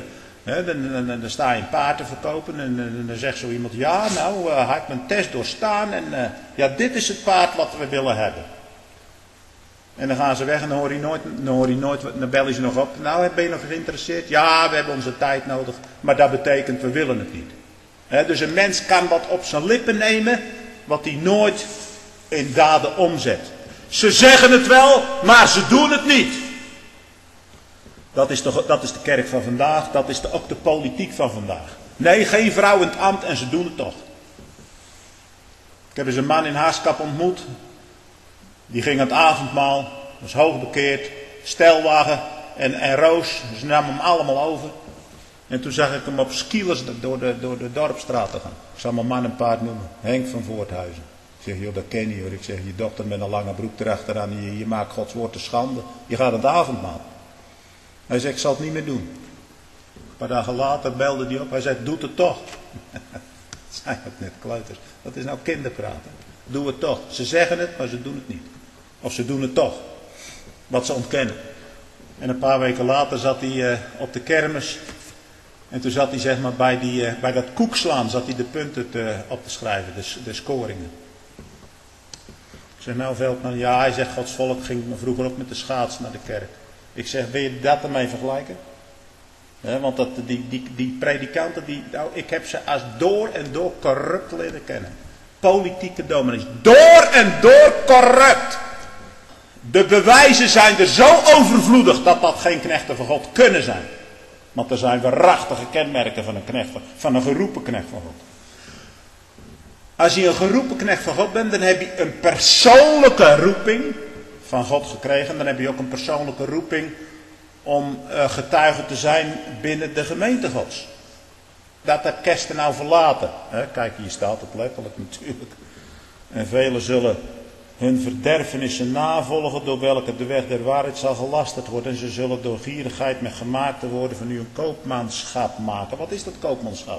He, dan, dan, dan sta je een paard te verkopen en, en dan zegt zo iemand, ja nou, uh, hij heeft mijn test doorstaan en uh, ja, dit is het paard wat we willen hebben. En dan gaan ze weg en dan hoor je nooit, dan, hoor je nooit, dan bellen ze nog op. Nou, ben je nog geïnteresseerd? Ja, we hebben onze tijd nodig, maar dat betekent we willen het niet. He, dus een mens kan wat op zijn lippen nemen, wat hij nooit in daden omzet. Ze zeggen het wel, maar ze doen het niet. Dat is, de, dat is de kerk van vandaag, dat is de, ook de politiek van vandaag. Nee, geen vrouw in het ambt en ze doen het toch. Ik heb eens een man in Haaskap ontmoet. Die ging aan het avondmaal, was hoogbekeerd, stelwagen en, en Roos. Ze namen hem allemaal over. En toen zag ik hem op skielers door de, door de dorpstraat te gaan. Ik zal mijn man een paard noemen, Henk van Voorthuizen. Ik zeg, joh, dat ken je hoor. Ik zeg, je dochter met een lange broek erachteraan, je, je maakt Gods woord te schande. Je gaat aan het avondmaal. Hij zegt, ik zal het niet meer doen. Een paar dagen later belde hij op. Hij zei, doe het toch. Dat zijn ook net kleuters. Dat is nou kinderpraten. Doe het toch. Ze zeggen het, maar ze doen het niet. Of ze doen het toch. Wat ze ontkennen. En een paar weken later zat hij uh, op de kermis. En toen zat hij zeg maar bij, die, uh, bij dat koekslaan zat hij de punten te, op te schrijven. De, de scoringen. Ik zeg, nou Veldman, ja, hij zegt, Gods volk ging vroeger ook met de schaats naar de kerk. Ik zeg, wil je dat ermee vergelijken? He, want dat, die, die, die predikanten, die, nou, ik heb ze als door en door corrupt leren kennen. Politieke dominees. Door en door corrupt. De bewijzen zijn er zo overvloedig dat dat geen knechten van God kunnen zijn. Want er zijn waarachtige kenmerken van een knecht van, van een geroepen knecht van God. Als je een geroepen knecht van God bent, dan heb je een persoonlijke roeping van God gekregen. Dan heb je ook een persoonlijke roeping om uh, getuige te zijn binnen de gemeente Gods. Dat heb Kersten nou verlaten. He, kijk, hier staat het letterlijk natuurlijk. En velen zullen hun verderfenissen navolgen, door welke de weg der waarheid zal gelasterd worden. En ze zullen door gierigheid met gemaakt te worden van u een koopmanschap maken. Wat is dat koopmanschap?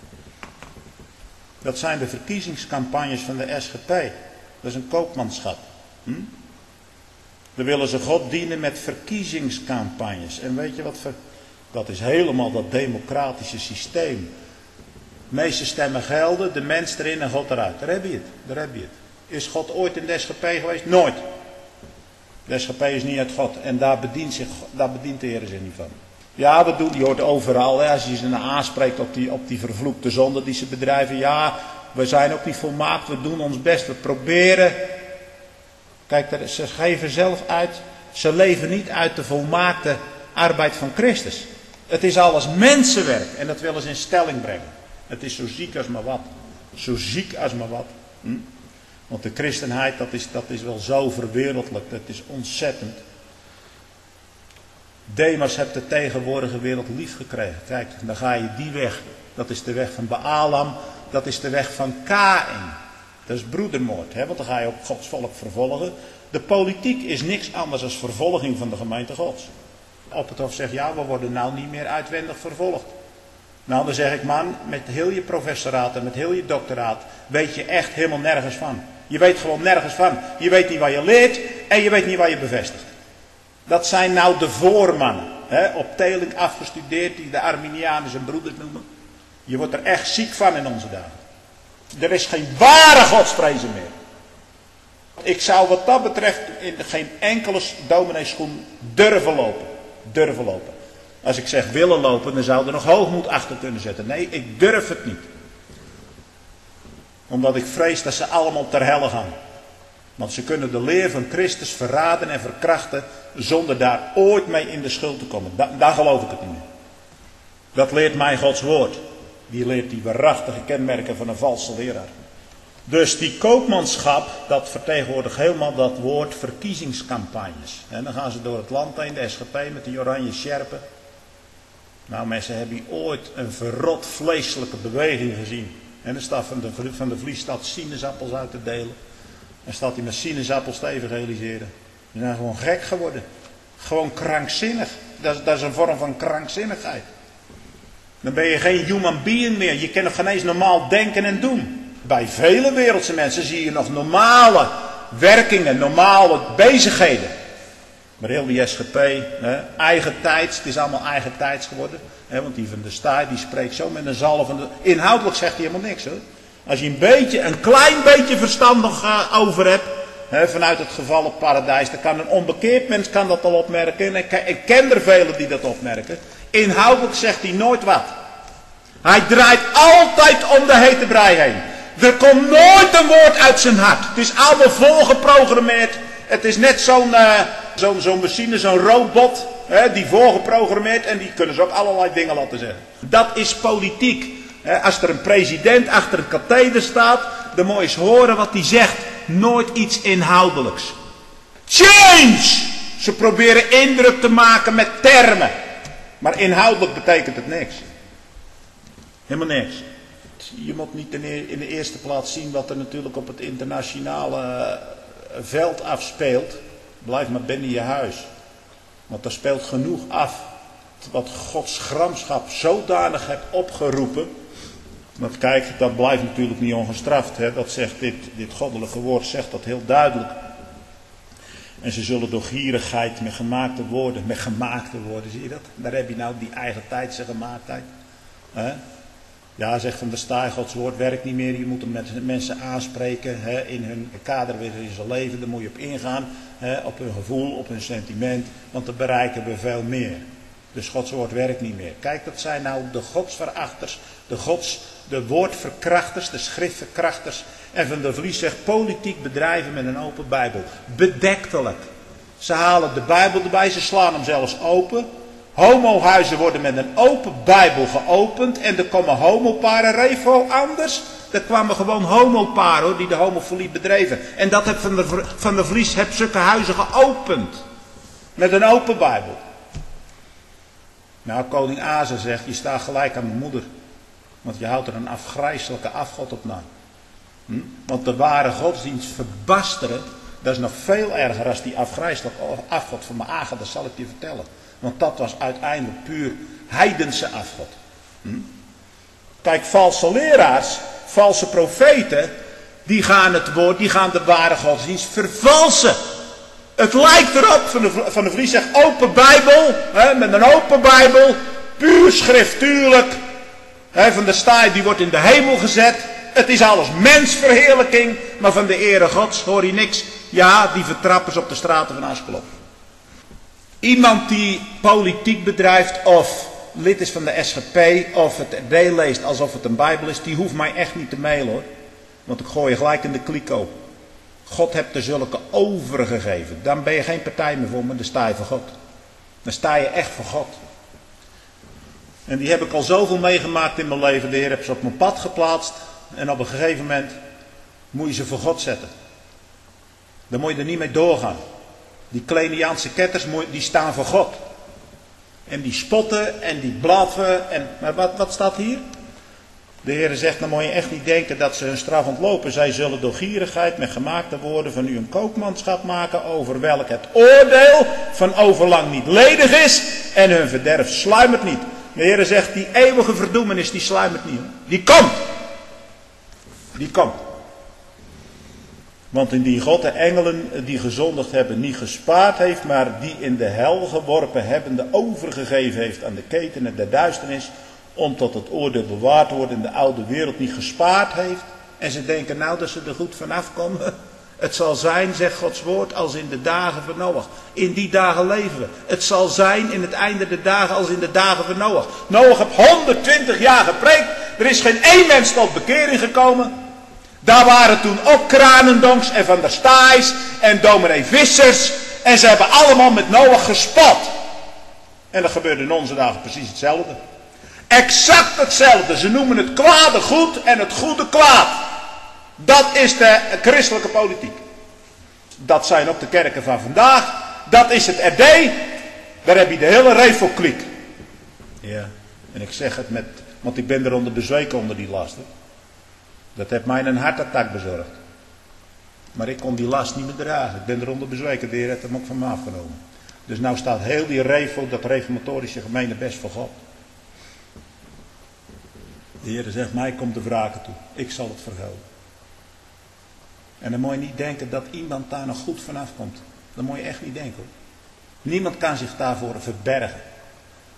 Dat zijn de verkiezingscampagnes van de S G P. Dat is een koopmanschap. Hm? Dan willen ze God dienen met verkiezingscampagnes. En weet je wat voor... Dat is helemaal dat democratische systeem. De meeste stemmen gelden, de mens erin en God eruit. Daar heb je het. Daar heb je het. Is God ooit in de S G P geweest? Nooit. De S G P is niet uit God. En daar bedient, zich, daar bedient de Heer zich niet van. Ja, dat doet, je hoort overal. Hè, als je ze nou aanspreekt op die, op die vervloekte zonde die ze bedrijven. Ja, we zijn ook niet volmaakt. We doen ons best. We proberen. Kijk, ze geven zelf uit. Ze leven niet uit de volmaakte arbeid van Christus. Het is alles mensenwerk. En dat willen ze in stelling brengen. Het is zo ziek als maar wat. Zo ziek als maar wat. Hm? Want de christenheid, dat is, dat is wel zo verwereldlijk. Dat is ontzettend. Demas heeft de tegenwoordige wereld lief gekregen. Kijk, dan ga je die weg. Dat is de weg van Baalam. Dat is de weg van Kaïn. Dat is broedermoord. Hè? Want dan ga je ook Gods volk vervolgen. De politiek is niks anders dan vervolging van de gemeente Gods. Op het hof zegt, ja, we worden nou niet meer uitwendig vervolgd. Nou, dan zeg ik, man, met heel je professoraat en met heel je doctoraat weet je echt helemaal nergens van. Je weet gewoon nergens van. Je weet niet waar je leert en je weet niet waar je bevestigt. Dat zijn nou de voormannen. Hè, op teling afgestudeerd, die de Arminianen zijn broeders noemen. Je wordt er echt ziek van in onze dagen. Er is geen ware godsvrezen meer. Ik zou wat dat betreft in geen enkele domineeschoen durven lopen. Durven lopen. Als ik zeg willen lopen, dan zou er nog hoogmoed achter kunnen zetten. Nee, ik durf het niet. Omdat ik vrees dat ze allemaal ter helle gaan. Want ze kunnen de leer van Christus verraden en verkrachten zonder daar ooit mee in de schuld te komen. Da- daar geloof ik het niet meer. Dat leert mij Gods woord. Die leert die waarachtige kenmerken van een valse leraar. Dus die koopmanschap, dat vertegenwoordigt helemaal dat woord verkiezingscampagnes. En dan gaan ze door het land heen, de S G P met die oranje sjerpen. Nou mensen, hebben die ooit een verrot vleeselijke beweging gezien? En dan staat van de, van de Vlies staat sinaasappels uit te delen. En staat hij met sinaasappels te evangeliseren. Die zijn gewoon gek geworden. Gewoon krankzinnig. Dat is, dat is een vorm van krankzinnigheid. Dan ben je geen human being meer. Je kan nog geen eens normaal denken en doen. Bij vele wereldse mensen zie je nog normale werkingen, normale bezigheden. Maar heel die S G P, hè, eigen tijds, het is allemaal eigen tijds geworden. He, want die van de Staaij, die spreekt zo met een zalvende... Inhoudelijk zegt hij helemaal niks hoor. Als je een beetje, een klein beetje verstand nog uh, over hebt... He, vanuit het gevallen paradijs, dan kan een onbekeerd mens kan dat al opmerken. En ik, ik ken er velen die dat opmerken. Inhoudelijk zegt hij nooit wat. Hij draait altijd om de hete brei heen. Er komt nooit een woord uit zijn hart. Het is allemaal volgeprogrammeerd. Het is net zo'n uh, zo'n zo'n machine, zo'n robot. Hè, die voorgeprogrammeerd en die kunnen ze ook allerlei dingen laten zeggen. Dat is politiek. Hè, als er een president achter een katheder staat, dan moet je eens horen wat hij zegt. Nooit iets inhoudelijks. Change! Ze proberen indruk te maken met termen. Maar inhoudelijk betekent het niks. Helemaal niks. Je moet niet in de eerste plaats zien wat er natuurlijk op het internationale veld afspeelt. Blijf maar binnen je huis. Want er speelt genoeg af wat Gods gramschap zodanig heeft opgeroepen. Want kijk, dat blijft natuurlijk niet ongestraft. Hè? Dat zegt dit, dit goddelijke woord zegt dat heel duidelijk. En ze zullen door gierigheid met gemaakte woorden, met gemaakte woorden, zie je dat? Daar heb je nou die eigen tijdse gemaaktheid. Hè? Ja, zegt Van der Staaij, Gods woord werkt niet meer. Je moet met mensen aanspreken hè, in hun kader weer in zijn leven. Daar moet je op ingaan, hè, op hun gevoel, op hun sentiment. Want dan bereiken we veel meer. Dus Gods woord werkt niet meer. Kijk, dat zijn nou de godsverachters, de, gods, de woordverkrachters, de schriftverkrachters. En Van der Vlies zegt politiek bedrijven met een open Bijbel. Bedektelijk. Ze halen de Bijbel erbij, ze slaan hem zelfs open. Homohuizen worden met een open Bijbel geopend. En er komen homoparen, revo anders. Er kwamen gewoon homoparen hoor, die de homofilie bedreven. En dat heb Van der, Van der Vlies heeft zulke huizen geopend. Met een open Bijbel. Nou, koning Asa zegt, je staat gelijk aan mijn moeder. Want je houdt er een afgrijselijke afgod op na. Hm? Want de ware godsdienst verbasteren, dat is nog veel erger dan die afgrijselijke afgod van mijn Aga, dat zal ik je vertellen. Want dat was uiteindelijk puur heidense afgod. Hm? Kijk, valse leraars, valse profeten, die gaan het woord, die gaan de ware godsdienst vervalsen. Het lijkt erop, Van de, van de Vlies zegt open Bijbel, hè, met een open Bijbel, puur schriftuurlijk. Hè, van der Staaij die wordt in de hemel gezet. Het is alles mensverheerlijking, maar van de ere Gods hoor je niks. Ja, die vertrappen ze op de straten van Askelon. Iemand die politiek bedrijft of lid is van de S G P of het R D leest alsof het een Bijbel is, die hoeft mij echt niet te mailen hoor. Want ik gooi je gelijk in de kliko. God hebt er zulke overgegeven. Dan ben je geen partij meer voor me, dan sta je voor God. Dan sta je echt voor God. En die heb ik al zoveel meegemaakt in mijn leven. De Heer heeft ze op mijn pad geplaatst. En op een gegeven moment moet je ze voor God zetten. Dan moet je er niet mee doorgaan. Die Kleiniaanse ketters, die staan voor God. En die spotten en die blaffen. En, maar wat, wat staat hier? De Heer zegt, dan moet je echt niet denken dat ze hun straf ontlopen. Zij zullen door gierigheid met gemaakte woorden van u een koopmanschap maken, over welk het oordeel van overlang niet ledig is en hun verderf sluimert niet. De Heer zegt, die eeuwige verdoemenis, die sluimert niet. Die komt. Die komt. Want indien God de engelen die gezondigd hebben niet gespaard heeft, maar die in de hel geworpen hebbende overgegeven heeft aan de ketenen der duisternis, om tot het oordeel bewaard te worden in de oude wereld niet gespaard heeft. En ze denken nou dat ze er goed vanaf komen. Het zal zijn, zegt Gods woord, als in de dagen van Noach. In die dagen leven we. Het zal zijn in het einde der dagen als in de dagen van Noach. Noach heeft honderdtwintig jaar gepreekt. Er is geen één mens tot bekering gekomen. Daar waren toen ook Kranendonks en Van der Staaijs en dominee Vissers. En ze hebben allemaal met Noach gespot. En dat gebeurde in onze dagen precies hetzelfde. Exact hetzelfde. Ze noemen het kwade goed en het goede kwaad. Dat is de christelijke politiek. Dat zijn ook de kerken van vandaag. Dat is het R D. Daar heb je de hele revelkliek. Ja, en ik zeg het met, want ik ben eronder bezweken onder die lasten. Dat heeft mij een hartattack bezorgd. Maar ik kon die last niet meer dragen. Ik ben eronder bezweken. De Heer heeft hem ook van me afgenomen. Dus nou staat heel die revel, dat reformatorische gemeente best voor God. De Heer zegt, mij komt de wraken toe. Ik zal het vergelden. En dan moet je niet denken dat iemand daar nog goed vanaf komt. Dat moet je echt niet denken hoor. Niemand kan zich daarvoor verbergen.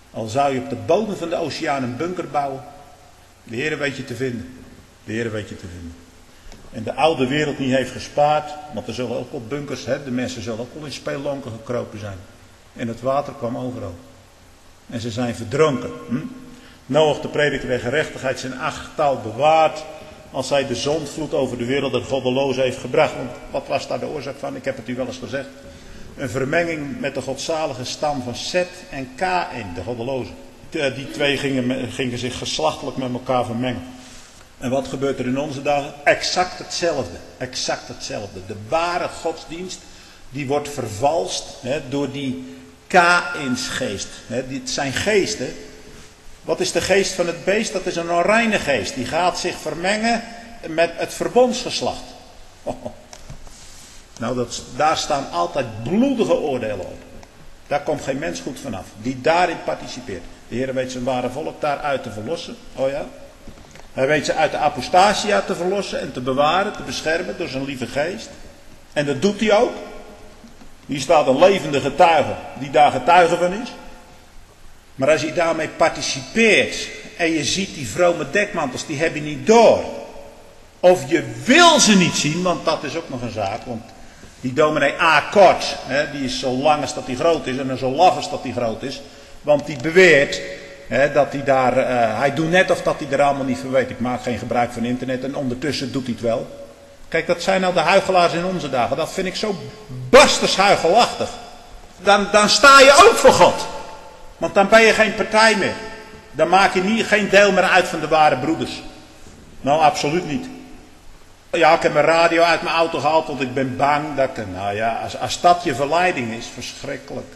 Al zou je op de bodem van de oceaan een bunker bouwen. De Heer weet je te vinden. De Heer weet je te vinden. En de oude wereld niet heeft gespaard. Want er zullen ook wel bunkers, hè, de mensen zullen ook wel in speellonken gekropen zijn. En het water kwam overal. En ze zijn verdronken. Hm? Noach, de prediker der gerechtigheid, zijn achttal bewaard. Als hij de zondvloed over de wereld der goddelozen heeft gebracht. Want wat was daar de oorzaak van? Ik heb het u wel eens gezegd. Een vermenging met de godzalige stam van Set en Kaïn, de goddelozen. Die twee gingen, gingen zich geslachtelijk met elkaar vermengen. En wat gebeurt er in onze dagen? Exact hetzelfde. Exact hetzelfde. De ware godsdienst, die wordt vervalst hè, door die Kaïnsgeest. Dit zijn geesten. Wat is de geest van het beest? Dat is een onreine geest. Die gaat zich vermengen met het verbondsgeslacht. Oh, oh. Nou, dat, daar staan altijd bloedige oordelen op. Daar komt geen mens goed vanaf. Die daarin participeert. De Heer weet zijn ware volk daaruit te verlossen. Oh ja. Hij weet ze uit de apostasia te verlossen en te bewaren, te beschermen door zijn lieve geest. En dat doet hij ook. Hier staat een levende getuige die daar getuige van is. Maar als je daarmee participeert en je ziet die vrome dekmantels, die heb je niet door. Of je wil ze niet zien, want dat is ook nog een zaak. Want die dominee A. Kort, hè, die is zo lang als dat hij groot is en zo laf als dat hij groot is. Want die beweert hè, dat hij daar, uh, hij doet net of dat hij er allemaal niet van weet. Ik maak geen gebruik van internet en ondertussen doet hij het wel. Kijk, dat zijn nou de huichelaars in onze dagen. Dat vind ik zo barstens huichelachtig. Dan, dan sta je ook voor God. Want dan ben je geen partij meer. Dan maak je niet, geen deel meer uit van de ware broeders. Nou, absoluut niet. Ja, ik heb mijn radio uit mijn auto gehaald, want ik ben bang dat ik... Nou ja, als, als dat je verleiding is, verschrikkelijk.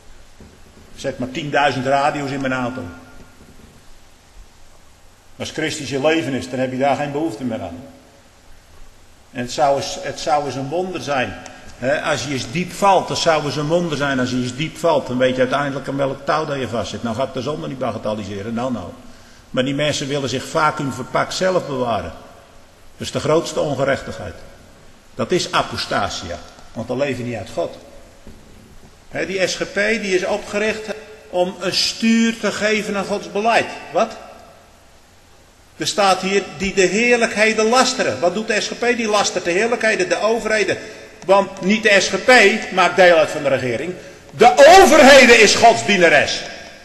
Zet maar tienduizend radio's in mijn auto. Als Christus je leven is, dan heb je daar geen behoefte meer aan. En het zou eens, het zou eens een wonder zijn. Hè, als je eens diep valt, dat zou eens een wonder zijn. Als je eens diep valt, dan weet je uiteindelijk aan welk touw dat je vast zit. Nou ga ik de zonde niet bagatelliseren, nou nou. Maar die mensen willen zich vacuüm verpakt zelf bewaren. Dat is de grootste ongerechtigheid. Dat is apostasia. Want dan leef je niet uit God. He, die S G P die is opgericht om een stuur te geven aan Gods beleid. Wat? Er staat hier die de heerlijkheden lasteren. Wat doet de S G P? Die lastert de heerlijkheden, de overheden. Want niet de S G P maakt deel uit van de regering. De overheden is Gods dienares.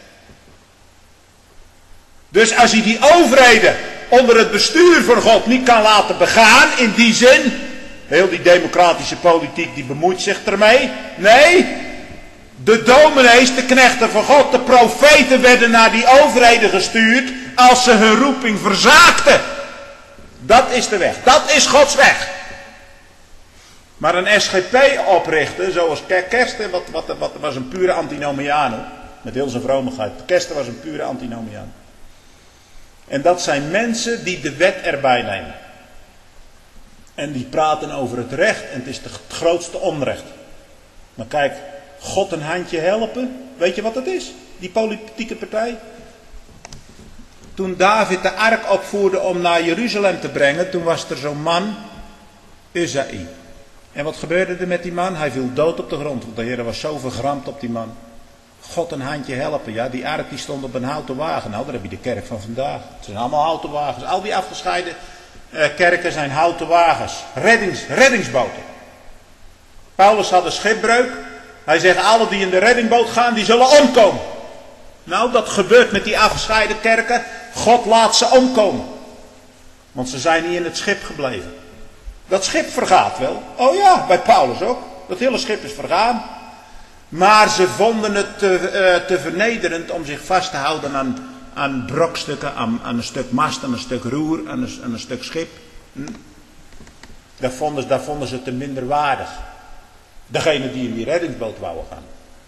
Dus als hij die overheden onder het bestuur van God niet kan laten begaan, in die zin, heel die democratische politiek die bemoeit zich ermee. Nee, de dominees, de knechten van God, de profeten werden naar die overheden gestuurd als ze hun roeping verzaakten. Dat is de weg, dat is Gods weg. Maar een S G P oprichten, zoals Kersten, wat, wat, wat was een pure antinomiano, met heel zijn vromigheid. Kersten was een pure antinomiano. En dat zijn mensen die de wet erbij nemen. En die praten over het recht. En het is het grootste onrecht. Maar kijk, God een handje helpen. Weet je wat dat is? Die politieke partij. Toen David de ark opvoerde om naar Jeruzalem te brengen. Toen was er zo'n man. Uzai. En wat gebeurde er met die man? Hij viel dood op de grond. Want de Heer was zo vergramd op die man. God een handje helpen. Ja, die ark die stond op een houten wagen. Nou, daar heb je de kerk van vandaag. Het zijn allemaal houten wagens. Al die afgescheiden uh, kerken zijn houten wagens. Reddings, reddingsboten. Paulus had een schipbreuk. Hij zegt, alle die in de reddingboot gaan, die zullen omkomen. Nou, dat gebeurt met die afgescheiden kerken. God laat ze omkomen. Want ze zijn niet in het schip gebleven. Dat schip vergaat wel. Oh ja, bij Paulus ook. Dat hele schip is vergaan. Maar ze vonden het te, uh, te vernederend om zich vast te houden aan, aan brokstukken, aan, aan een stuk mast, aan een stuk roer, aan een, aan een stuk schip. Hm? Daar, vonden ze, daar vonden ze te minder waardig. Degene die in die reddingsboot wouden gaan.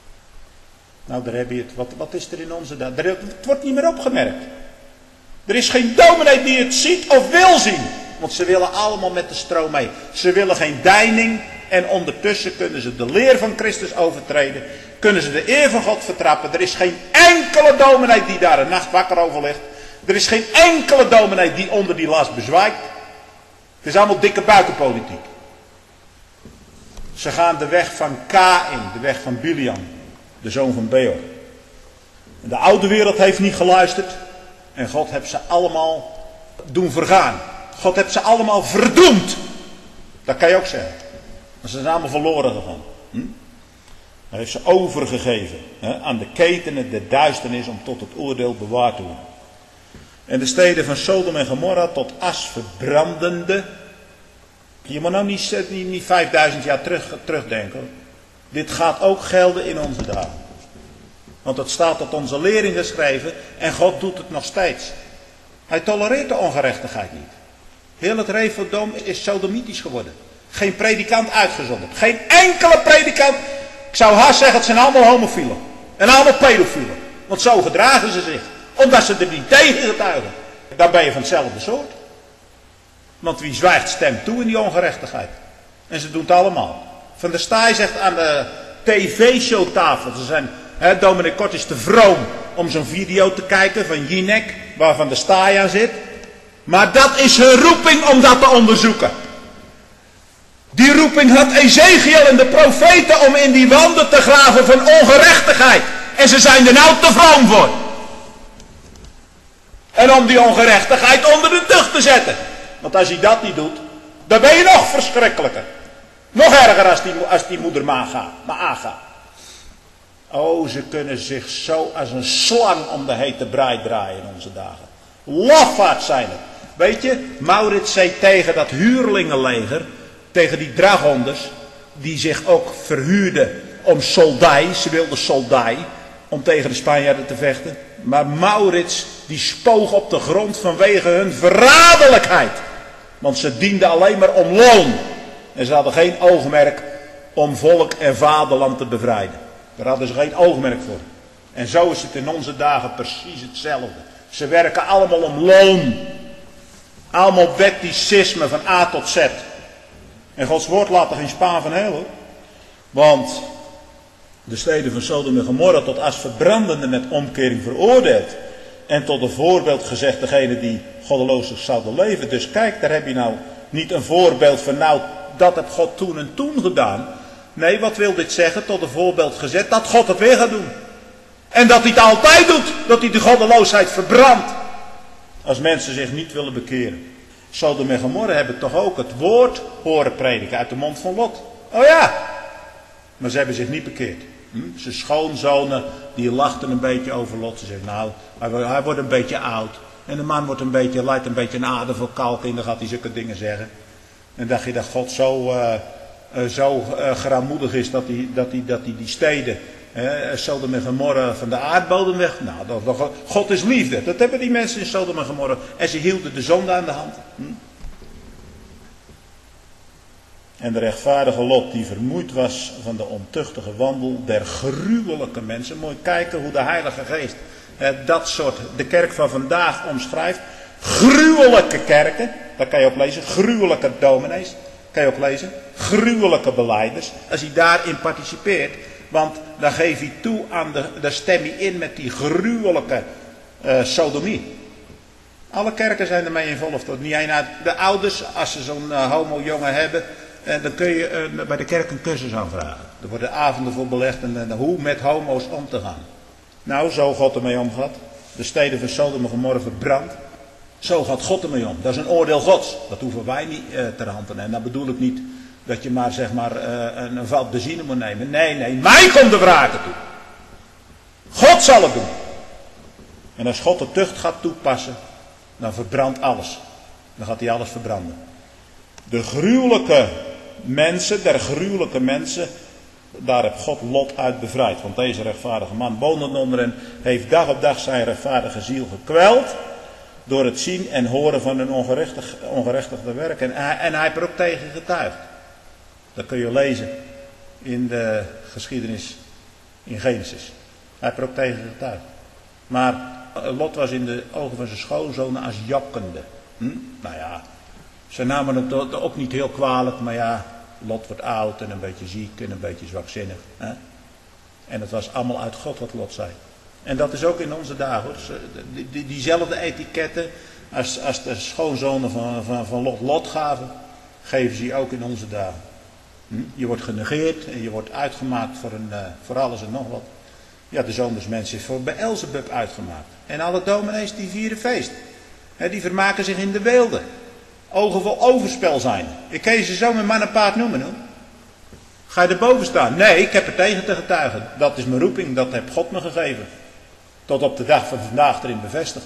Nou, daar heb je het. Wat, wat is er in onze dag? Het wordt niet meer opgemerkt. Er is geen dominee die het ziet of wil zien. Want ze willen allemaal met de stroom mee. Ze willen geen deining. En ondertussen kunnen ze de leer van Christus overtreden. Kunnen ze de eer van God vertrappen. Er is geen enkele dominee die daar een nacht wakker over ligt. Er is geen enkele dominee die onder die last bezwijkt. Het is allemaal dikke buitenpolitiek. Ze gaan de weg van Kaïn, de weg van Biliam, de zoon van Beor. De oude wereld heeft niet geluisterd. En God heeft ze allemaal doen vergaan. God heeft ze allemaal verdoemd. Dat kan je ook zeggen. Ze zijn allemaal verloren gegaan. Hm? Hij heeft ze overgegeven hè, aan de ketenen der duisternis om tot het oordeel bewaard te worden. En de steden van Sodom en Gomorra tot as verbrandende. Je moet nou niet, niet, niet vijfduizend jaar terug, terugdenken. Dit gaat ook gelden in onze dagen. Want het staat tot onze lering geschreven en God doet het nog steeds. Hij tolereert de ongerechtigheid niet. Heel het Refodom is sodomitisch geworden. Geen predikant uitgezonderd. Geen enkele predikant. Ik zou haast zeggen, het zijn allemaal homofielen. En allemaal pedofielen. Want zo gedragen ze zich. Omdat ze er niet tegen getuigen. Dan ben je van hetzelfde soort. Want wie zwijgt stemt toe in die ongerechtigheid. En ze doen het allemaal. Van der Staaij zegt aan de tv-showtafel. Ze zijn, hè, dominee Kort is te vroom om zo'n video te kijken van Jinek. Waar Van der Staaij aan zit. Maar dat is hun roeping om dat te onderzoeken. Die roeping had Ezekiel en de profeten om in die wanden te graven van ongerechtigheid. En ze zijn er nou te vroom voor. En om die ongerechtigheid onder de tucht te zetten. Want als hij dat niet doet, dan ben je nog verschrikkelijker. Nog erger als die, als die moeder Maaga, Maaga. Oh, ze kunnen zich zo als een slang om de hete brei draaien in onze dagen. Lafaard zijn het. Weet je, Maurits zei tegen dat huurlingenleger, tegen die dragonders, die zich ook verhuurden om soldij, ze wilden soldij, om tegen de Spanjaarden te vechten. Maar Maurits, die spoog op de grond vanwege hun verraderlijkheid. Want ze dienden alleen maar om loon. En ze hadden geen oogmerk om volk en vaderland te bevrijden. Daar hadden ze geen oogmerk voor. En zo is het in onze dagen precies hetzelfde. Ze werken allemaal om loon. Allemaal wetticisme van A tot Z. En Gods woord laat er geen spaan van heel hoor. Want de steden van Sodom en Gomorra tot as verbrandende met omkering veroordeeld. En tot een voorbeeld gezegd degene die goddeloos zouden leven. Dus kijk, daar heb je nou niet een voorbeeld van nou, dat heb God toen en toen gedaan. Nee, wat wil dit zeggen? Tot een voorbeeld gezet dat God het weer gaat doen. En dat hij het altijd doet. Dat hij de goddeloosheid verbrandt. Als mensen zich niet willen bekeren. Sodom en Gomorra hebben toch ook het woord horen prediken uit de mond van Lot. Oh ja. Maar ze hebben zich niet bekeerd. Hm? Zijn schoonzonen die lachten een beetje over Lot. Ze zeggen nou, hij wordt een beetje oud. En de man wordt een beetje, lijkt een beetje een ader voor kalk in. Dan gaat hij zulke dingen zeggen. En dacht je dat God zo, uh, uh, zo uh, graanmoedig is dat hij, dat hij, dat hij die steden, uh, Sodom en Gomorra, van de aardbodem weg. Nou, dat, dat, God is liefde. Dat hebben die mensen in Sodom en Gomorra. En ze hielden de zonde aan de hand. Hm? En de rechtvaardige Lot die vermoeid was van de ontuchtige wandel der gruwelijke mensen. Moet je kijken hoe de Heilige Geest eh, dat soort, de kerk van vandaag omschrijft. Gruwelijke kerken, dat kan je ook lezen. Gruwelijke dominees, kan je ook lezen. Gruwelijke belijders, als hij daarin participeert. Want dan geeft hij toe aan de, de stem hij in met die gruwelijke uh, sodomie. Alle kerken zijn ermee involved. Niet alleen de ouders, als ze zo'n uh, homo-jongen hebben. En dan kun je uh, bij de kerk een cursus aanvragen. Er worden avonden voor belegd en uh, hoe met homo's om te gaan. Nou, zo God ermee omgaat. De steden van Sodom en Gomorra verbrand. Zo gaat God ermee om. Dat is een oordeel Gods. Dat hoeven wij niet uh, ter hand te nemen. En dan bedoel ik niet dat je maar zeg maar uh, een, een vat benzine moet nemen. Nee, nee, mij komt de wraak toe. God zal het doen. En als God de tucht gaat toepassen, dan verbrandt alles. Dan gaat hij alles verbranden. De gruwelijke mensen, der gruwelijke mensen, daar heeft God Lot uit bevrijd. Want deze rechtvaardige man woonde onder hen, heeft dag op dag zijn rechtvaardige ziel gekweld. Door het zien en horen van hun ongerechtig, ongerechtigde werk. En hij, en hij heeft er ook tegen getuigd. Dat kun je lezen in de geschiedenis in Genesis. Hij heeft er ook tegen getuigd. Maar Lot was in de ogen van zijn schoonzonen als jokkende. Hm? Nou ja, ze namen het ook niet heel kwalijk, maar ja, Lot wordt oud en een beetje ziek en een beetje zwakzinnig. Hè? En het was allemaal uit God wat Lot zei. En dat is ook in onze dagen hoor. Die, die, diezelfde etiketten als, als de schoonzonen van, van, van Lot Lot gaven, geven ze ook in onze dagen. Hm? Je wordt genegeerd en je wordt uitgemaakt voor, een, uh, voor alles en nog wat. Ja, de zondagsmens is voor Beelzebub uitgemaakt. En alle dominees die vieren feest. He, die vermaken zich in de weelde. Ogen vol overspel zijn. Ik kan je ze zo met man en paard noemen. Hoor. Ga je erboven staan? Nee, ik heb er tegen te getuigen. Dat is mijn roeping, dat heeft God me gegeven. Tot op de dag van vandaag erin bevestigd.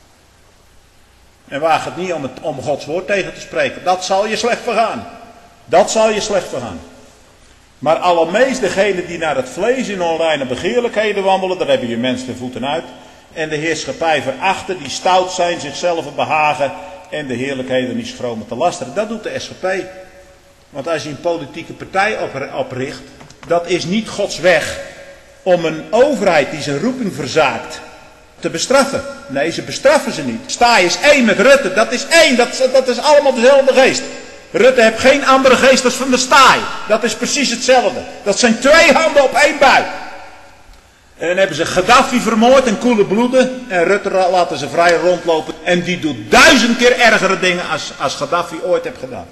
En waag het niet om, het, om Gods woord tegen te spreken. Dat zal je slecht vergaan. Dat zal je slecht vergaan. Maar allermeest degenen die naar het vlees in onreine begeerlijkheden wandelen, daar hebben je mensen de voeten uit. En de heerschappij verachten, die stout zijn, zichzelf behagen en de heerlijkheden niet schromen te lasteren. Dat doet de S G P. Want als je een politieke partij opricht, dat is niet Gods weg om een overheid die zijn roeping verzaakt te bestraffen. Nee, ze bestraffen ze niet. Staaij is één met Rutte, dat is één, dat, dat is allemaal dezelfde geest. Rutte heeft geen andere geest als van de Staaij. Dat is precies hetzelfde. Dat zijn twee handen op één buik. En dan hebben ze Gaddafi vermoord en koele bloeden. En Rutte laten ze vrij rondlopen. En die doet duizend keer ergere dingen als, als Gaddafi ooit heeft gedaan.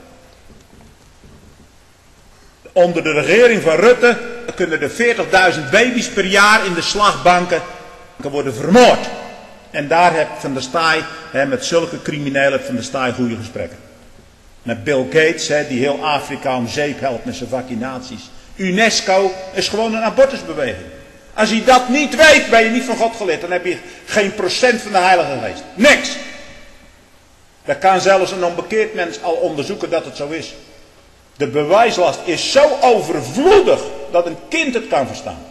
Onder de regering van Rutte kunnen er veertigduizend baby's per jaar in de slagbanken worden vermoord. En daar heeft Van der Staaij, hè, met zulke criminelen, heeft Van der Staaij goede gesprekken. Met Bill Gates, hè, die heel Afrika om zeep helpt met zijn vaccinaties. UNESCO is gewoon een abortusbeweging. Als je dat niet weet, ben je niet van God geleerd. Dan heb je geen procent van de Heilige Geest. Niks. Dat kan zelfs een onbekeerd mens al onderzoeken dat het zo is. De bewijslast is zo overvloedig dat een kind het kan verstaan.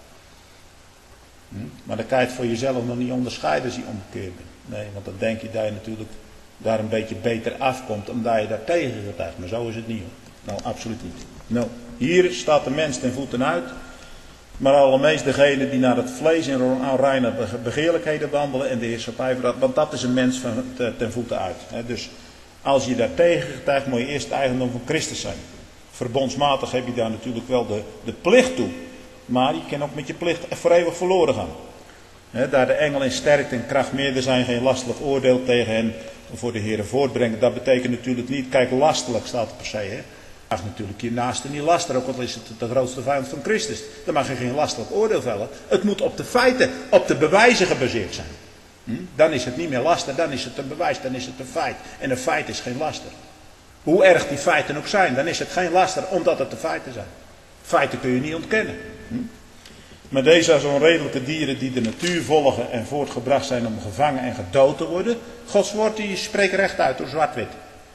Hm? Maar dan kan je het voor jezelf nog niet onderscheiden als je onbekeerd bent. Nee, want dan denk je dat je natuurlijk daar een beetje beter afkomt omdat je daar tegen getuigt. Maar zo is het niet. Hoor. Nou, absoluut niet. Nou, hier staat de mens ten voeten uit. Maar allermeest degene die naar het vlees en onreine begeerlijkheden wandelen en de heerschappij, want dat is een mens van, ten voeten uit. Hè. Dus als je daar tegen getuigt, moet je eerst eigendom van Christus zijn. Verbondsmatig heb je daar natuurlijk wel de, de plicht toe. Maar je kan ook met je plicht voor eeuwig verloren gaan. He, daar de engel in sterkte en kracht meerder zijn, geen lastelijk oordeel tegen hen voor de Heere voortbrengen. Dat betekent natuurlijk niet, kijk, lastelijk staat er per se. Hè. Je mag natuurlijk je naaste niet lasteren, ook al is het de grootste vijand van Christus. Dan mag je geen lastelijk oordeel vellen. Het moet op de feiten, op de bewijzen gebaseerd zijn. Hm? Dan is het niet meer laster, dan is het een bewijs, dan is het een feit. En een feit is geen laster. Hoe erg die feiten ook zijn, dan is het geen laster, omdat het de feiten zijn. Feiten kun je niet ontkennen. Hm? Maar deze als onredelijke dieren die de natuur volgen en voortgebracht zijn om gevangen en gedood te worden. Gods woord die spreekt recht uit door zwart-wit.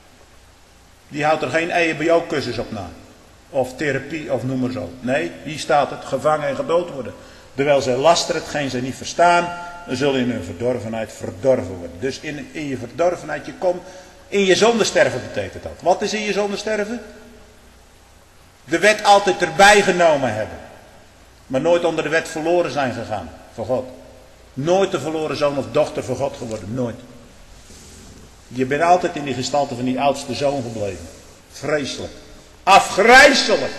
Die houdt er geen E B O-kussens op na. Of therapie of noem maar zo. Nee, hier staat het gevangen en gedood worden. Terwijl zij lasteren hetgeen zij niet verstaan, dan zullen in hun verdorvenheid verdorven worden. Dus in, in je verdorvenheid, je komt, in je zonde sterven betekent dat. Wat is in je zonde sterven? De wet altijd erbij genomen hebben. Maar nooit onder de wet verloren zijn gegaan voor God. Nooit de verloren zoon of dochter voor God geworden. Nooit. Je bent altijd in die gestalte van die oudste zoon gebleven. Vreselijk. Afgrijselijk.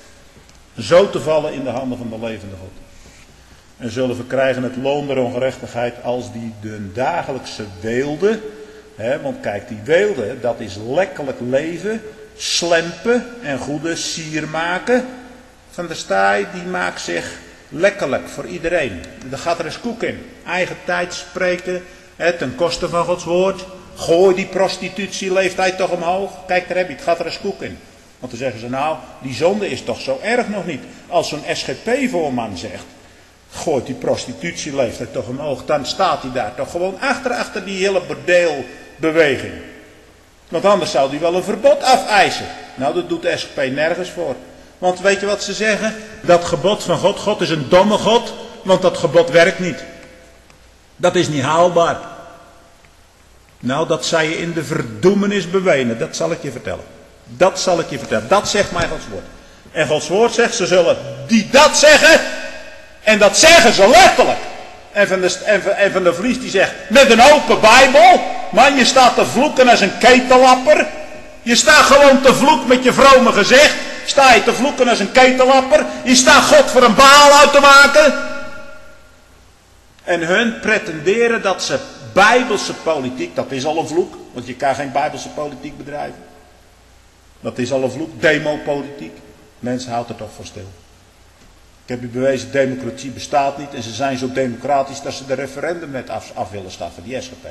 Zo te vallen in de handen van de levende God. En zullen verkrijgen het loon der ongerechtigheid als die de dagelijkse weelde. Hè, want kijk, die weelde, dat is lekkelijk leven, slempen en goede sier maken. Van der Staaij, die maakt zich lekkerlijk voor iedereen. Daar gaat er eens koek in. Eigen tijd spreken, hè, ten koste van Gods woord. Gooi die prostitutieleeftijd toch omhoog. Kijk, daar heb je het, gaat er eens koek in. Want dan zeggen ze, nou, die zonde is toch zo erg nog niet. Als zo'n S G P-voorman zegt, gooit die prostitutieleeftijd toch omhoog, dan staat hij daar toch gewoon achter, achter die hele bordeelbeweging. Want anders zou hij wel een verbod afeisen. Nou, dat doet de S G P nergens voor. Want weet je wat ze zeggen? Dat gebod van God, God is een domme God, want dat gebod werkt niet. Dat is niet haalbaar. Nou, dat zij je in de verdoemenis bewenen, dat zal ik je vertellen. Dat zal ik je vertellen. Dat zegt mij Gods woord. En Gods woord zegt, ze zullen die dat zeggen, en dat zeggen ze letterlijk. En van de, en, en van de Vries die zegt, met een open Bijbel, man, je staat te vloeken als een ketellapper. Je staat gewoon te vloeken met je vrome gezicht. Sta je te vloeken als een ketellapper. Je staat God voor een baal uit te maken. En hun pretenderen dat ze Bijbelse politiek, dat is al een vloek, want je kan geen Bijbelse politiek bedrijven. Dat is al een vloek, demopolitiek. Mensen houden er toch voor stil. Ik heb u bewezen, democratie bestaat niet en ze zijn zo democratisch dat ze de referendumwet af, af willen schaffen, die S G P.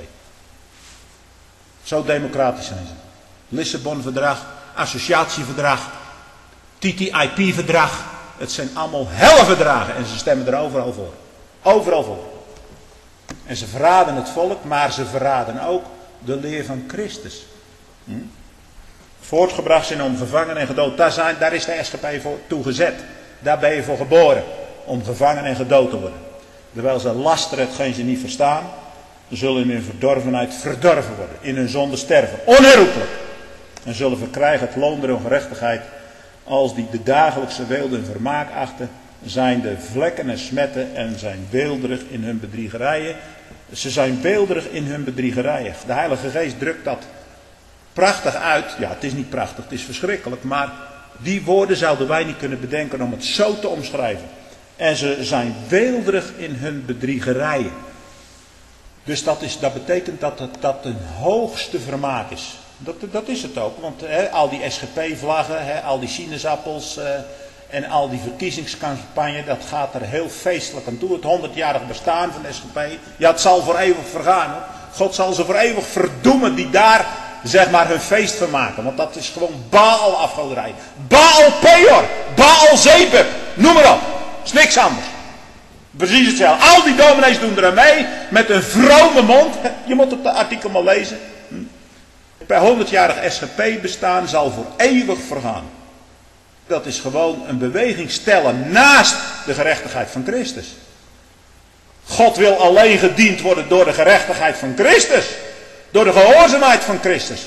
Zo democratisch zijn ze. Lissabon-verdrag, associatieverdrag, T T I P-verdrag. Het zijn allemaal helle verdragen en ze stemmen er overal voor. Overal voor. En ze verraden het volk, maar ze verraden ook de leer van Christus. Hm? Voortgebracht zijn om gevangen en gedood. Daar, zijn, daar is de S G P voor toegezet. Daar ben je voor geboren. Om gevangen en gedood te worden. Terwijl ze lasteren hetgeen ze niet verstaan. Zullen in hun verdorvenheid verdorven worden. In hun zonde sterven. Onherroepelijk. En zullen verkrijgen het loon der ongerechtigheid. Als die de dagelijkse weelde en vermaak achten. Zijn de vlekken en smetten en zijn beelderig in hun bedriegerijen. Ze zijn beelderig in hun bedriegerijen. De Heilige Geest drukt dat prachtig uit. Ja, het is niet prachtig, het is verschrikkelijk. Maar die woorden zouden wij niet kunnen bedenken om het zo te omschrijven. En ze zijn beelderig in hun bedriegerijen. Dus dat, is, dat betekent dat het dat een hoogste vermaak is. Dat, dat is het ook. Want he, al die S G P-vlaggen, he, al die sinaasappels uh, en al die verkiezingscampagne, dat gaat er heel feestelijk aan toe. Het honderdjarig bestaan van de S G P. Ja, het zal voor eeuwig vergaan. Hoor. God zal ze voor eeuwig verdoemen die daar, zeg maar, hun feest van maken. Want dat is gewoon Baal afgoderij. Baal Peor. Baal Zebub. Noem maar op. Het is niks anders. Precies hetzelfde. Al die dominees doen er aan mee. Met een vrome mond. Je moet het artikel maar lezen. Bij honderdjarig S G P bestaan zal voor eeuwig vergaan. Dat is gewoon een beweging stellen naast de gerechtigheid van Christus. God wil alleen gediend worden door de gerechtigheid van Christus. Door de gehoorzaamheid van Christus.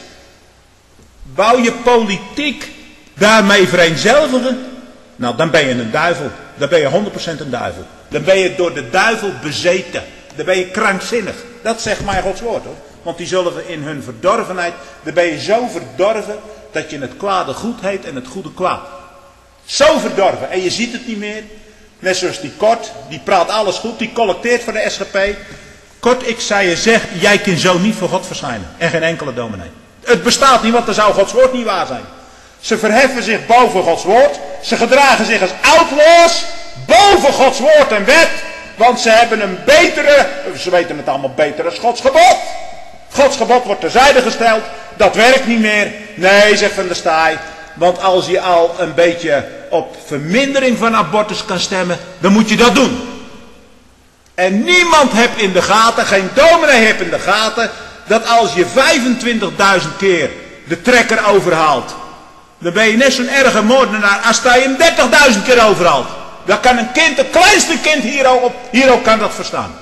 Wou je politiek daarmee vereenzelvigen? Nou, dan ben je een duivel. Dan ben je honderd procent een duivel. Dan ben je door de duivel bezeten. Dan ben je krankzinnig. Dat zegt mij Gods woord hoor. Want die zullen we in hun verdorvenheid. Dan ben je zo verdorven dat je het kwade goed heet en het goede kwaad. Zo verdorven. En je ziet het niet meer. Net zoals die Kort. Die praat alles goed. Die collecteert voor de S G P. Kort, ik zei je zeg, jij kunt zo niet voor God verschijnen. En geen enkele dominee. Het bestaat niet, want dan zou Gods woord niet waar zijn. Ze verheffen zich boven Gods woord. Ze gedragen zich als outlaws. Boven Gods woord en wet. Want ze hebben een betere, ze weten het allemaal beter als Gods gebod. Gods gebod wordt terzijde gesteld. Dat werkt niet meer. Nee, zegt Van der Staaij. Want als je al een beetje op vermindering van abortus kan stemmen, dan moet je dat doen. En niemand heeft in de gaten, geen dominee heeft in de gaten, dat als je vijfentwintigduizend keer de trekker overhaalt, dan ben je net zo'n erge moordenaar als dat je hem dertigduizend keer overhaalt. Dan kan een kind, het kleinste kind hier ook, hier ook kan dat verstaan.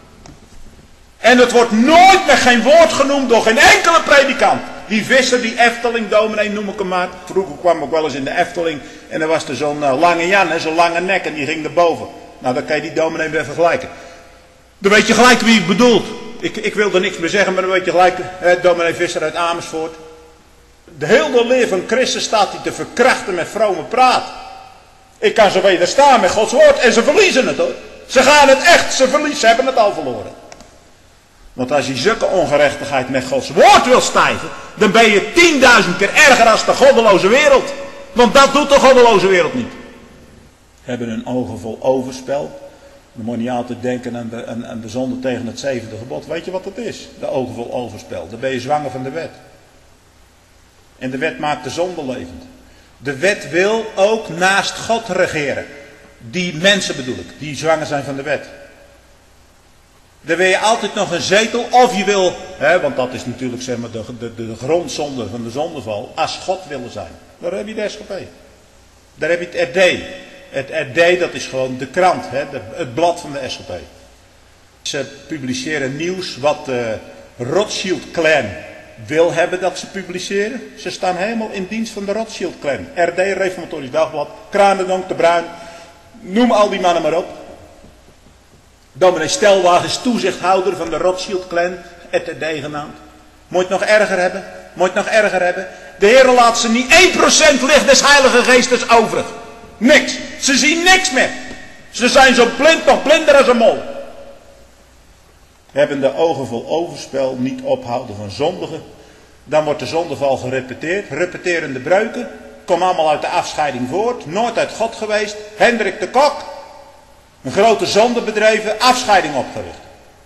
En het wordt nooit met geen woord genoemd door geen enkele predikant. Die visser, die Efteling dominee noem ik hem maar. Vroeger kwam ik wel eens in de Efteling en er was er zo'n uh, lange Jan, zo'n lange nek en die ging erboven. Nou, dan kan je die dominee weer vergelijken. Dan weet je gelijk wie ik bedoel. Ik, ik wil er niks meer zeggen, maar dan weet je gelijk, eh, dominee Visser uit Amersfoort. De hele leer van Christus staat hij te verkrachten met vrome praat. Ik kan ze wederstaan met Gods woord en ze verliezen het hoor. Ze gaan het echt, ze verliezen, ze hebben het al verloren. Want als je zulke ongerechtigheid met Gods woord wil stijven, dan ben je tienduizend keer erger als de goddeloze wereld. Want dat doet de goddeloze wereld niet. Hebben hun ogen vol overspel. Dan moet je niet altijd denken aan de, aan, aan de zonde tegen het zevende gebod. Weet je wat dat is? De ogen vol overspel. Dan ben je zwanger van de wet. En de wet maakt de zonde levend. De wet wil ook naast God regeren. Die mensen bedoel ik, die zwanger zijn van de wet. Dan wil je altijd nog een zetel, of je wil, hè, want dat is natuurlijk zeg maar de, de, de grondzonde van de zondeval, als God willen zijn. Daar heb je de S G P. Daar heb je het R D. Het R D dat is gewoon de krant, hè, de, het blad van de S G P. Ze publiceren nieuws wat de Rothschild-clan wil hebben dat ze publiceren. Ze staan helemaal in dienst van de Rothschild-clan. R D, Reformatorisch Dagblad, Kranendonk, De Bruin, noem al die mannen maar op. Dominee Stelwagen is toezichthouder van de Rothschild-clan, het R D genaamd. Moet je het nog erger hebben? Moet je het nog erger hebben? De Heer laat ze niet één procent licht des Heilige Geestes overig. Niks. Ze zien niks meer. Ze zijn zo blind, nog blinder als een mol. Hebben de ogen vol overspel, niet ophouden van zondigen. Dan wordt de zondeval gerepeteerd. Repeterende breuken. Kom allemaal uit de afscheiding voort. Nooit uit God geweest. Hendrik de Kok. Een grote zonde bedreven, afscheiding opgericht.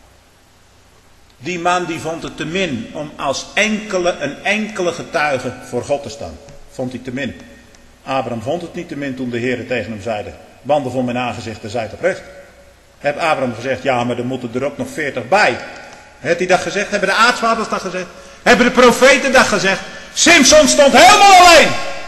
Die man die vond het te min om als enkele, een enkele getuige voor God te staan. Vond hij te min. Abraham vond het niet te min toen de Heer tegen hem zeide: wandel voor mijn aangezicht en zijt oprecht. Heb Abraham gezegd: ja, maar er moeten er ook nog veertig bij. Heeft hij dat gezegd? Hebben de aartsvaders dat gezegd? Hebben de profeten dat gezegd? Simson stond helemaal alleen.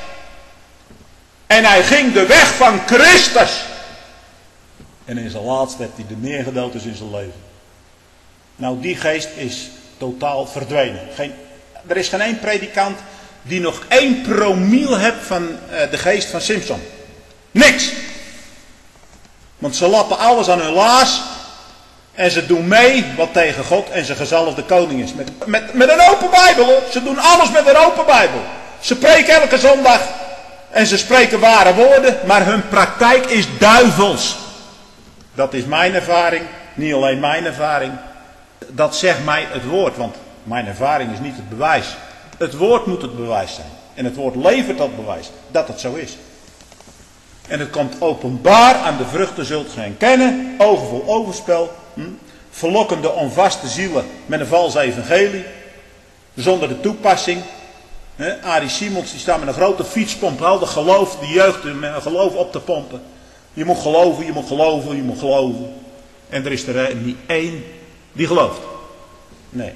En hij ging de weg van Christus. En in zijn laatst werd hij er neergedood is in zijn leven. Nou, die geest is totaal verdwenen. Geen, er is geen één predikant die nog één promiel heeft van uh, de geest van Simson. Niks. Want ze lappen alles aan hun laars. En ze doen mee wat tegen God en zijn gezalfde koning is. Met, met, met een open Bijbel hoor. Ze doen alles met een open Bijbel. Ze preken elke zondag. En ze spreken ware woorden. Maar hun praktijk is duivels. Dat is mijn ervaring. Niet alleen mijn ervaring. Dat zegt mij het woord. Want mijn ervaring is niet het bewijs. Het woord moet het bewijs zijn. En het woord levert dat bewijs. Dat het zo is. En het komt openbaar aan de vruchten zult gij kennen. Ogen vol overspel. Hm? Verlokkende onvaste zielen met een vals evangelie. Zonder de toepassing. He, Arie Simons die staat met een grote fietspomp. Al de geloof, de jeugd met een geloof op te pompen. Je moet geloven, je moet geloven, je moet geloven. En er is er niet één die gelooft. Nee.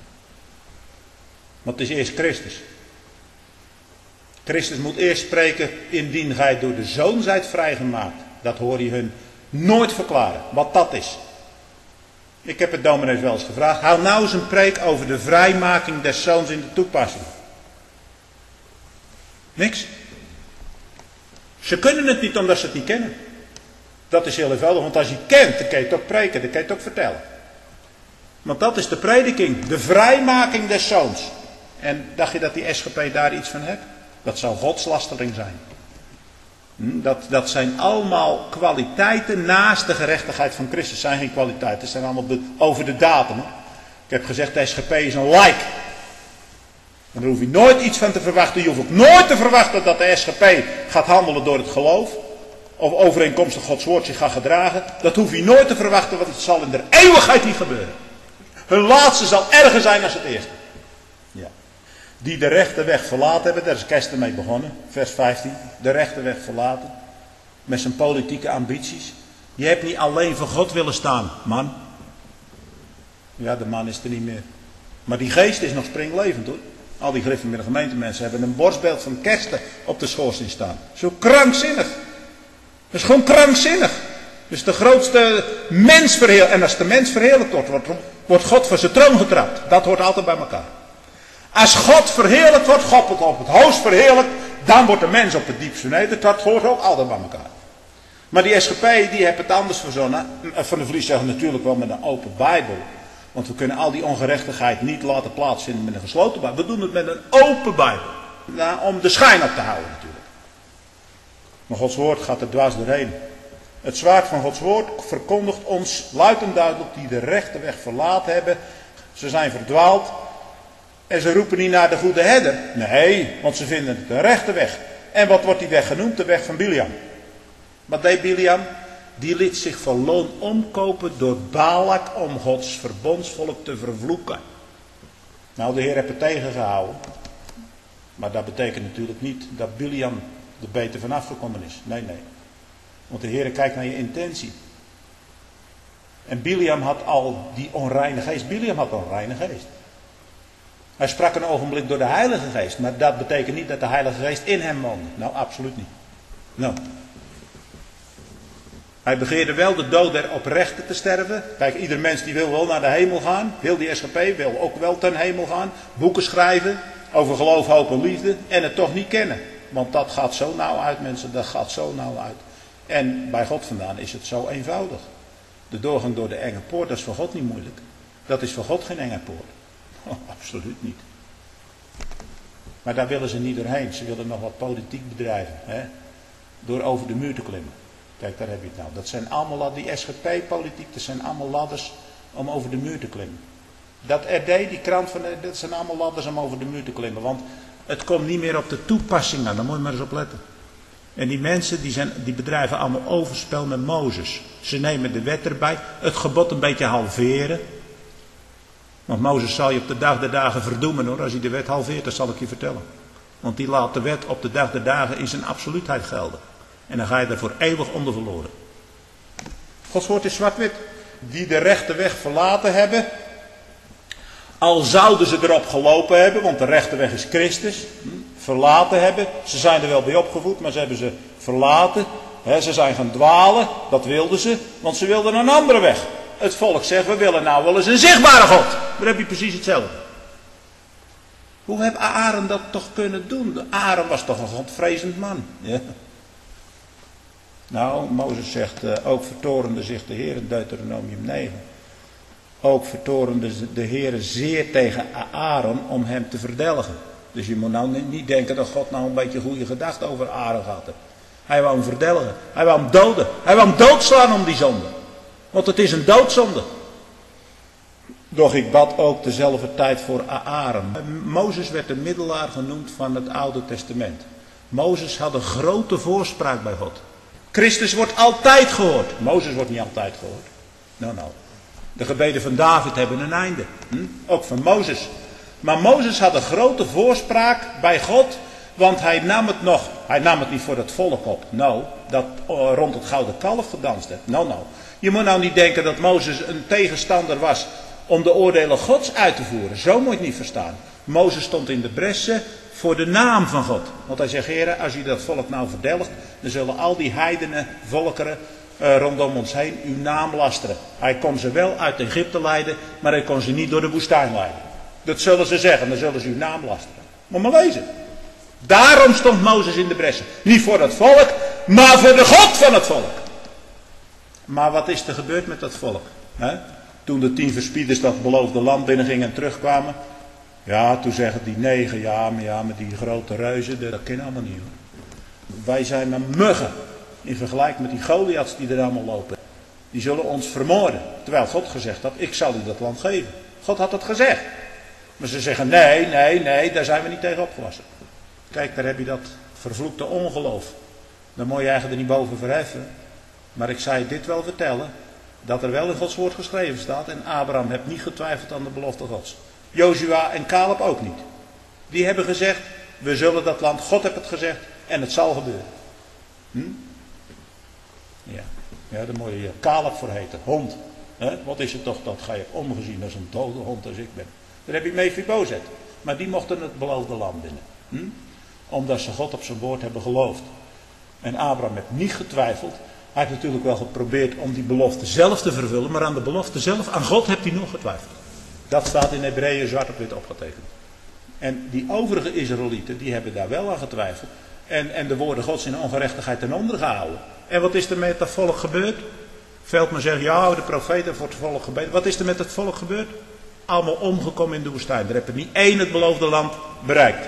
Want het is eerst Christus. Christus moet eerst spreken indien gij door de Zoon zijt vrijgemaakt. Dat hoor je hun nooit verklaren. Wat dat is. Ik heb het dominees wel eens gevraagd. Hou nou eens een preek over de vrijmaking des Zoons in de toepassing. Niks. Ze kunnen het niet omdat ze het niet kennen. Dat is heel eenvoudig. Want als je het kent, dan kun je het ook preken. Dan kun je het ook vertellen. Want dat is de prediking. De vrijmaking des Zoons. En dacht je dat die S G P daar iets van heeft? Dat zou godslastering zijn. Dat, dat zijn allemaal kwaliteiten naast de gerechtigheid van Christus. Het zijn geen kwaliteiten, het zijn allemaal de, over de datum. Ik heb gezegd, de S G P is een like. En daar hoef je nooit iets van te verwachten. Je hoeft ook nooit te verwachten dat de S G P gaat handelen door het geloof. Of overeenkomstig Gods woord zich gaat gedragen. Dat hoef je nooit te verwachten, want het zal in de eeuwigheid niet gebeuren. Hun laatste zal erger zijn dan het eerste. Ja. Die de rechte weg verlaten hebben, daar is Kersten mee begonnen, vers vijftien. De rechte weg verlaten, met zijn politieke ambities. Je hebt niet alleen voor God willen staan, man. Ja, de man is er niet meer. Maar die geest is nog springlevend hoor. Al die Griffenmeer gemeentemensen hebben een borstbeeld van Kersten op de schoorsteen staan. Zo krankzinnig. Dat is gewoon krankzinnig. Dus de grootste mens verheerlijkt. En als de mens verheerlijkt wordt, wordt, wordt God van zijn troon getrapt. Dat hoort altijd bij elkaar. Als God verheerlijkt wordt, God wordt op het hoogst verheerlijkt, dan wordt de mens op het diepst vernederd. Dat hoort ook altijd bij elkaar. Maar die S G P, die heeft het anders verzonnen. Van de Vries zeggen natuurlijk wel met een open Bijbel. Want we kunnen al die ongerechtigheid niet laten plaatsvinden met een gesloten Bijbel. We doen het met een open Bijbel. Nou, om de schijn op te houden natuurlijk. Maar Gods woord gaat er dwars doorheen. Het zwaard van Gods woord verkondigt ons luid en duidelijk die de rechte weg verlaten hebben. Ze zijn verdwaald. En ze roepen niet naar de goede herder. Nee, want ze vinden het een rechte weg. En wat wordt die weg genoemd? De weg van Biliam. Wat deed Biliam? Die liet zich voor loon omkopen door Balak om Gods verbondsvolk te vervloeken. Nou, de Heer heeft het tegengehouden. Maar dat betekent natuurlijk niet dat Biliam er beter vanaf gekomen is. Nee, nee. Want de Heer kijkt naar je intentie. En Biliam had al die onreine geest. Biliam had een onreine geest. Hij sprak een ogenblik door de Heilige Geest. Maar dat betekent niet dat de Heilige Geest in hem woonde. Nou, absoluut niet. Nou. Hij begeerde wel de dood der oprechten te sterven. Kijk, ieder mens die wil wel naar de hemel gaan. Wil die S G P, wil ook wel ten hemel gaan. Boeken schrijven over geloof, hoop en liefde. En het toch niet kennen. Want dat gaat zo nauw uit, mensen. Dat gaat zo nauw uit. En bij God vandaan is het zo eenvoudig. De doorgang door de enge poort, dat is voor God niet moeilijk. Dat is voor God geen enge poort. Oh, absoluut niet. Maar daar willen ze niet doorheen. Ze willen nog wat politiek bedrijven. Hè? Door over de muur te klimmen. Kijk, daar heb je het nou. Dat zijn allemaal, die S G P-politiek, dat zijn allemaal ladders om over de muur te klimmen. Dat R D, die krant, van, dat zijn allemaal ladders om over de muur te klimmen. Want het komt niet meer op de toepassing aan. Daar moet je maar eens op letten. En die mensen die, zijn, die bedrijven allemaal overspel met Mozes. Ze nemen de wet erbij, het gebod een beetje halveren. Want Mozes zal je op de dag der dagen verdoemen hoor, als hij de wet halveert, dat zal ik je vertellen. Want die laat de wet op de dag der dagen in zijn absoluutheid gelden. En dan ga je er voor eeuwig onder verloren. Gods woord is zwart-wit. Die de rechte weg verlaten hebben. Al zouden ze erop gelopen hebben, want de rechte weg is Christus. Verlaten hebben. Ze zijn er wel bij opgevoed, maar ze hebben ze verlaten. He, ze zijn gaan dwalen, dat wilden ze, want ze wilden een andere weg. Het volk zegt, we willen nou wel eens een zichtbare God. Dan heb je precies hetzelfde. Hoe heeft Aaron dat toch kunnen doen? Aaron was toch een godvrezend man. Ja. Nou, Mozes zegt, uh, ook vertorende zich de Heer in Deuteronomium negen. Ook vertorende de Heer zeer tegen Aaron om hem te verdelgen. Dus je moet nou niet denken dat God nou een beetje goede gedachten over Aaron gehad heeft. Hij wou hem verdelgen. Hij wou hem doden. Hij wou hem doodslaan om die zonde. Want het is een doodzonde. Doch ik bad ook dezelfde tijd voor Aaron. Mozes werd de middelaar genoemd van het Oude Testament. Mozes had een grote voorspraak bij God. Christus wordt altijd gehoord. Mozes wordt niet altijd gehoord. Nou, nou. De gebeden van David hebben een einde. Hm? Ook van Mozes. Maar Mozes had een grote voorspraak bij God. Want hij nam het nog. Hij nam het niet voor het volk op. Nou, dat uh, rond het gouden kalf gedanst heeft. Nou, nou. Je moet nou niet denken dat Mozes een tegenstander was om de oordelen Gods uit te voeren. Zo moet je het niet verstaan. Mozes stond in de bressen voor de naam van God. Want hij zegt, heren, als u dat volk nou verdelgt, dan zullen al die heidenen, volkeren uh, rondom ons heen uw naam lasteren. Hij kon ze wel uit Egypte leiden, maar hij kon ze niet door de woestijn leiden. Dat zullen ze zeggen, dan zullen ze uw naam lasteren. Moet maar lezen. Daarom stond Mozes in de bressen. Niet voor het volk, maar voor de God van het volk. Maar wat is er gebeurd met dat volk? He? Toen de tien verspieders dat beloofde land binnengingen en terugkwamen. Ja, toen zeggen die negen, ja, maar ja, met die grote reuzen, dat kennen allemaal niet hoor. Wij zijn maar muggen. In vergelijking met die Goliaths die er allemaal lopen. Die zullen ons vermoorden. Terwijl God gezegd had, ik zal u dat land geven. God had het gezegd. Maar ze zeggen, nee, nee, nee, daar zijn we niet tegen opgewassen. Kijk, daar heb je dat vervloekte ongeloof. Daar moet je eigenlijk er niet boven verheffen. Maar ik zou je dit wel vertellen. Dat er wel in Gods woord geschreven staat. En Abraham heeft niet getwijfeld aan de belofte Gods. Jozua en Caleb ook niet. Die hebben gezegd, we zullen dat land, God heeft het gezegd. En het zal gebeuren. Hm? Ja. Ja, daar moet je Caleb voor heten. Hond. He? Wat is het toch dat ga je omgezien als een dode hond als ik ben. Daar heb je Mephibozet. Maar die mochten het beloofde land binnen. Hm? Omdat ze God op zijn woord hebben geloofd. En Abraham heeft niet getwijfeld. Hij heeft natuurlijk wel geprobeerd om die belofte zelf te vervullen. Maar aan de belofte zelf, aan God, heeft hij nog getwijfeld. Dat staat in Hebreeën zwart op wit opgetekend. En die overige Israëlieten, die hebben daar wel aan getwijfeld. En, en de woorden Gods in ongerechtigheid ten onder gehouden. En wat is er met dat volk gebeurd? Veldman zegt, ja, de profeet heeft voor het volk gebeden. Wat is er met het volk gebeurd? Allemaal omgekomen in de woestijn. Er hebben niet één het beloofde land bereikt.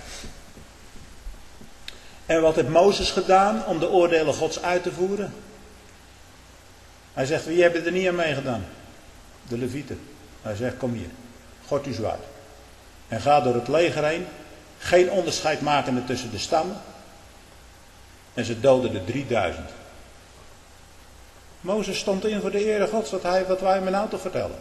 En wat heeft Mozes gedaan om de oordelen Gods uit te voeren? Hij zegt, wie hebben er niet aan meegedaan? De Levieten. Hij zegt, kom hier, gort uw zwaard. En ga door het leger heen. Geen onderscheid makende tussen de stammen. En ze doden er drieduizend. Mozes stond in voor de ere Gods, wat, hij, wat wij me nou te vertellen.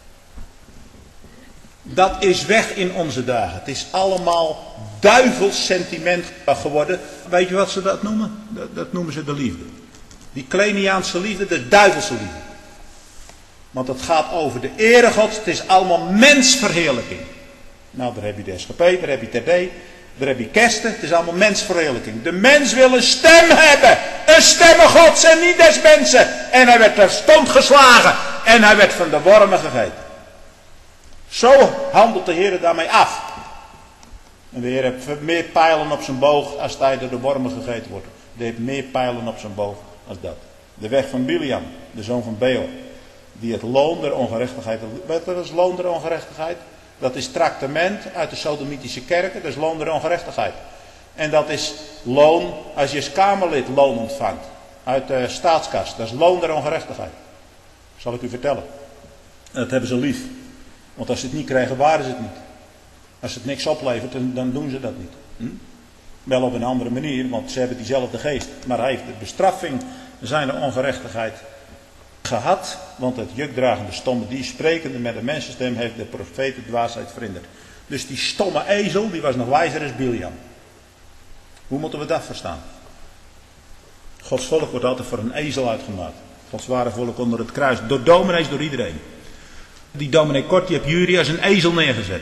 Dat is weg in onze dagen. Het is allemaal duivels sentiment geworden. Weet je wat ze dat noemen? Dat, dat noemen ze de liefde. Die Kleniaanse liefde, de duivelse liefde. Want het gaat over de ere Gods. Het is allemaal mensverheerlijking. Nou, daar heb je de S G P, daar heb je T D, daar heb je Kersten. Het is allemaal mensverheerlijking. De mens wil een stem hebben. Een stemme Gods en niet des mensen. En hij werd terstond geslagen. En hij werd van de wormen gegeten. Zo handelt de Heer daarmee af. En de Heer heeft meer pijlen op zijn boog als hij door de wormen gegeten wordt. Hij heeft meer pijlen op zijn boog als dat. De weg van Biliam, de zoon van Beor. Die het loon der ongerechtigheid. Wat is loon der ongerechtigheid? Dat is tractement uit de Sodomitische kerken. Dat is loon der ongerechtigheid. En dat is loon als je als Kamerlid loon ontvangt. Uit de staatskas. Dat is loon der ongerechtigheid. Dat zal ik u vertellen. En dat hebben ze lief. Want als ze het niet krijgen, waren ze het niet. Als het niks oplevert, dan, dan doen ze dat niet. Hm? Wel op een andere manier, want ze hebben diezelfde geest. Maar hij heeft de bestraffing zijn ongerechtigheid gehad. Want het jukdragende stomme die sprekende met de mensenstem heeft de profeten dwaasheid verhinderd. Dus die stomme ezel die was nog wijzer als Biljam. Hoe moeten we dat verstaan? Gods volk wordt altijd voor een ezel uitgemaakt. Gods ware volk onder het kruis. Door dominees, door iedereen. Die dominee Kort die heeft Juri als een ezel neergezet.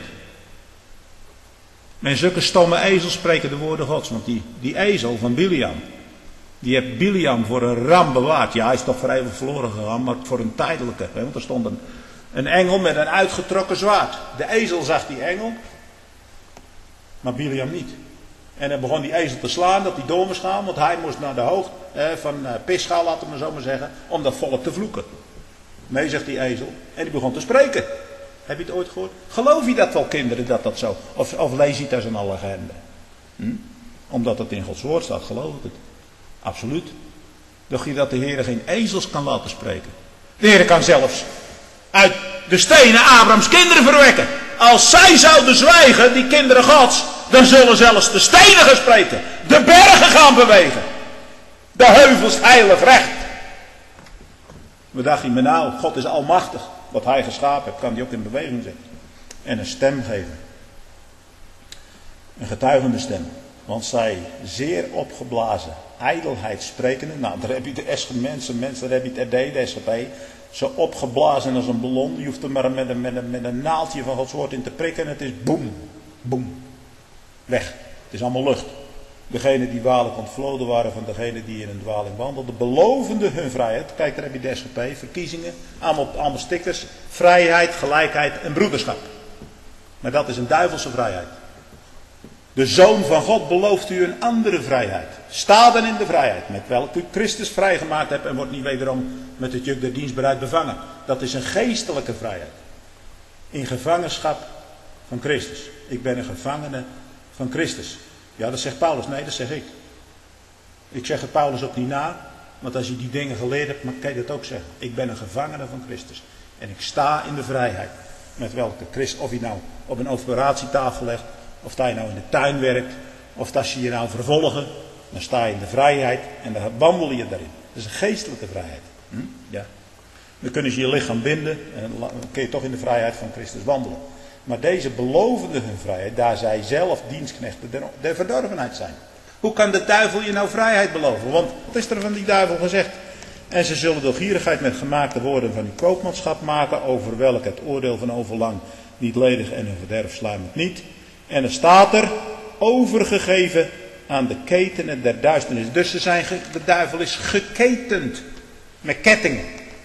En zulke stomme ezels spreken de woorden Gods. Want die, die ezel van Biljam. Die heeft Biljam voor een ram bewaard. Ja, hij is toch voor even verloren gegaan. Maar voor een tijdelijke. Want er stond een, een engel met een uitgetrokken zwaard. De ezel zag die engel. Maar Biljam niet. En hij begon die ezel te slaan, dat hij door moest gaan. Want hij moest naar de hoogte eh, van eh, Pisga, laten we maar zo maar zeggen. Om dat volk te vloeken. Nee, zegt die ezel. En die begon te spreken. Heb je het ooit gehoord? Geloof je dat wel, kinderen, dat dat zo? Of, of lees je het als een alle legende? Hm? Omdat het in Gods woord staat, geloof ik het. Absoluut. Dacht je dat de Heer geen ezels kan laten spreken? De Heer kan zelfs uit de stenen Abrahams kinderen verwekken. Als zij zouden zwijgen, die kinderen Gods, dan zullen zelfs de stenen gaan spreken. De bergen gaan bewegen. De heuvels heilig recht. We dachten me nou, God is almachtig. Wat hij geschapen heeft, kan hij ook in beweging zetten. En een stem geven. Een getuigende stem. Want zij zeer opgeblazen, ijdelheid sprekende. Nou, daar heb je de mensen, mensen, daar heb je het R D, de S G P. Zo opgeblazen als een ballon. Je hoeft er maar met een, met een, met een naaldje van Gods woord in te prikken. En het is boem, boem. Weg. Het is allemaal lucht. Degenen die waarlijk ontvloden waren van degenen die in een dwaling wandelden, belovende hun vrijheid. Kijk, daar heb je de S G P, verkiezingen, allemaal, allemaal stickers. Vrijheid, gelijkheid en broederschap. Maar dat is een duivelse vrijheid. De Zoon van God belooft u een andere vrijheid. Sta dan in de vrijheid met welke u Christus vrijgemaakt hebt en wordt niet wederom met het juk der dienstbaarheid bevangen. Dat is een geestelijke vrijheid. In gevangenschap van Christus. Ik ben een gevangene van Christus. Ja, dat zegt Paulus. Nee, dat zeg ik. Ik zeg het Paulus ook niet na. Want als je die dingen geleerd hebt, dan kan je dat ook zeggen. Ik ben een gevangene van Christus. En ik sta in de vrijheid. Met welke Christus, of je nou op een operatietafel legt. Of dat je nou in de tuin werkt. Of dat ze je nou vervolgen. Dan sta je in de vrijheid. En dan wandel je daarin. Dat is een geestelijke vrijheid. Hm? Ja. Dan kunnen ze je lichaam binden. En dan kun je toch in de vrijheid van Christus wandelen. Maar deze belovende hun vrijheid, daar zij zelf dienstknechten der, der verdorvenheid zijn. Hoe kan de duivel je nou vrijheid beloven? Want wat is er van die duivel gezegd? En ze zullen door gierigheid met gemaakte woorden van uw koopmanschap maken, over welk het oordeel van overlang niet ledig en hun verderf sluimert niet. En er staat er, overgegeven aan de ketenen der duisternis. Dus ze zijn, de duivel is geketend met kettingen.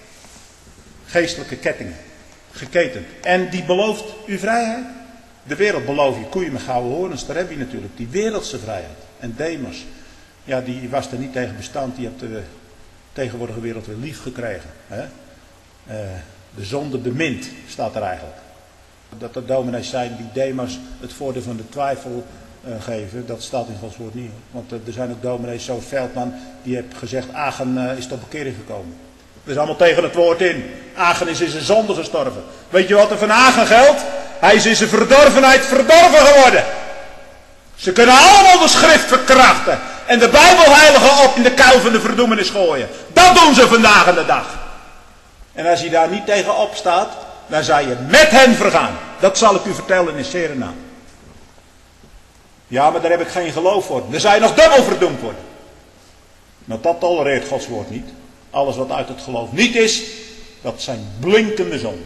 Geestelijke kettingen. Geketend. En die belooft u vrijheid. De wereld belooft je koeien met gouden hoorns. Daar heb je natuurlijk die wereldse vrijheid. En Demas, ja, die was er niet tegen bestand. Die heeft de tegenwoordige wereld weer lief gekregen. Hè? Uh, de zonde bemint, staat er eigenlijk. Dat er dominees zijn die Demas het voordeel van de twijfel uh, geven, dat staat in Gods woord niet. Want uh, er zijn ook dominees, zoals Veldman, die heeft gezegd, Agen uh, is tot bekering gekomen. Dat is allemaal tegen het woord in. Agen is in zijn zonde gestorven. Weet je wat er van Agen geldt? Hij is in zijn verdorvenheid verdorven geworden. Ze kunnen allemaal de schrift verkrachten. En de Bijbelheiligen op in de kuil van de verdoemenis gooien. Dat doen ze vandaag aan de dag. En als je daar niet tegen opstaat, dan zal je met hen vergaan. Dat zal ik u vertellen in Serena. Ja, maar daar heb ik geen geloof voor. Dan zal je nog dubbel verdoemd worden. Maar dat tolereert Gods woord niet. Alles wat uit het geloof niet is, dat zijn blinkende zonden.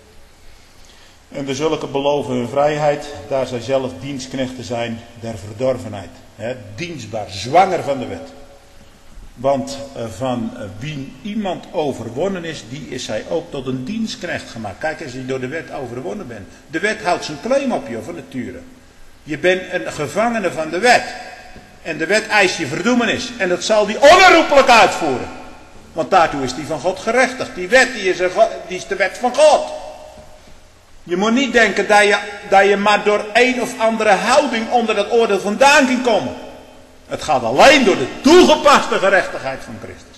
En de zulke beloven hun vrijheid, daar zij zelf dienstknechten zijn der verdorvenheid. He, dienstbaar, zwanger van de wet. Want van wie iemand overwonnen is, die is hij ook tot een dienstknecht gemaakt. Kijk, als je door de wet overwonnen bent. De wet houdt zijn claim op je, van nature. Je bent een gevangene van de wet. En de wet eist je verdoemenis. En dat zal die onherroepelijk uitvoeren. Want daartoe is die van God gerechtigd. Die wet die is, een, die is de wet van God. Je moet niet denken dat je, dat je maar door een of andere houding onder dat oordeel vandaan kan komen. Het gaat alleen door de toegepaste gerechtigheid van Christus.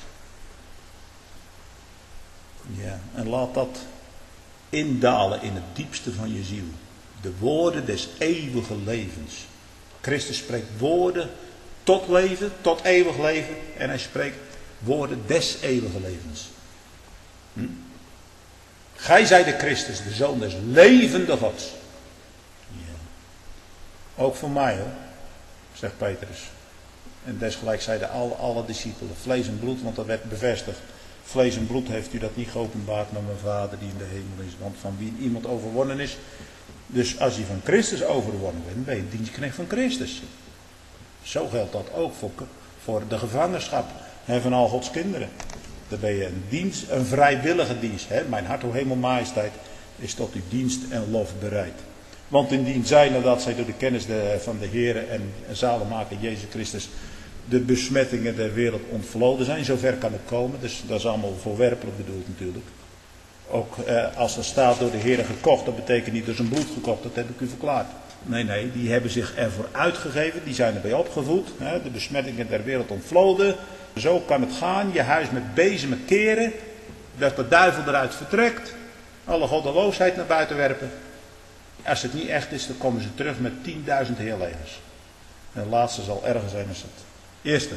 Ja, en laat dat indalen in het diepste van je ziel. De woorden des eeuwige levens. Christus spreekt woorden tot leven, tot eeuwig leven. En hij spreekt woorden des eeuwige levens. Hm? Gij zijt de Christus, de Zoon des levende Gods. Ja. Ook voor mij hoor, zegt Petrus. En desgelijk zeiden alle, alle discipelen, vlees en bloed, want dat werd bevestigd. Vlees en bloed heeft u dat niet geopenbaard, maar mijn Vader die in de hemel is. Want van wie iemand overwonnen is. Dus als je van Christus overwonnen bent, ben je een dienstknecht van Christus. Zo geldt dat ook voor, voor de gevangenschap hè, van al Gods kinderen. Dan ben je een dienst, een vrijwillige dienst. Hè? Mijn hart, o hemel, majesteit, is tot uw dienst en lof bereid. Want indien zij, nadat zij door de kennis de, van de Heere en zaligmaker Jezus Christus de besmettingen der wereld ontvloden zijn, zover kan het komen. Dus dat is allemaal voorwerpelijk bedoeld natuurlijk. Ook eh, als er staat door de Heere gekocht, dat betekent niet door zijn bloed gekocht, dat heb ik u verklaard. Nee, nee, die hebben zich ervoor uitgegeven, die zijn erbij opgevoed. Hè, de besmettingen der wereld ontvloden. Zo kan het gaan, je huis met bezemen keren, dat de duivel eruit vertrekt, alle goddeloosheid naar buiten werpen. Als het niet echt is, dan komen ze terug met tienduizend heerlegers. En de laatste zal erger zijn dan het eerste.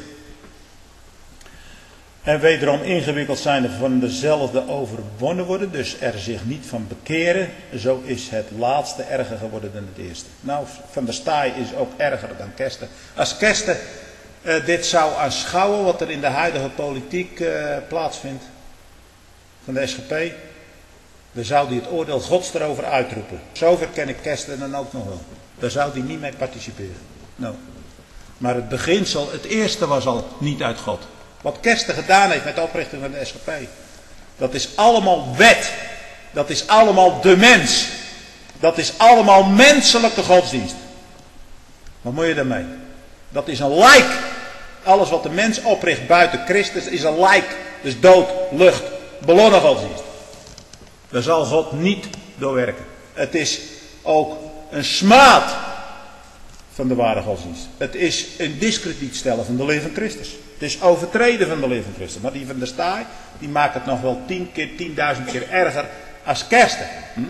En wederom ingewikkeld zijn er van dezelfde overwonnen worden, dus er zich niet van bekeren. Zo is het laatste erger geworden dan het eerste. Nou, Van der Staaij is ook erger dan Kester. Als Kester uh, dit zou aanschouwen, wat er in de huidige politiek uh, plaatsvindt, van de S G P, dan zou hij het oordeel Gods erover uitroepen. Zover ken ik Kester dan ook nog wel. Daar zou hij niet mee participeren. Nou. Maar het beginsel, het eerste was al niet uit God. Wat Kester gedaan heeft met de oprichting van de S G P. Dat is allemaal wet. Dat is allemaal de mens. Dat is allemaal menselijke godsdienst. Wat moet je daarmee? Dat is een lijk. Alles wat de mens opricht buiten Christus is een lijk. Dus dood, lucht, ballonnen godsdienst. Daar zal God niet door werken. Het is ook een smaad van de ware godsdienst. Het is een diskrediet stellen van de leer van Christus. Het is overtreden van de leer van Christus. Maar die Van der Staaij, die maakt het nog wel tien keer, tienduizend keer erger als Kester. Hm?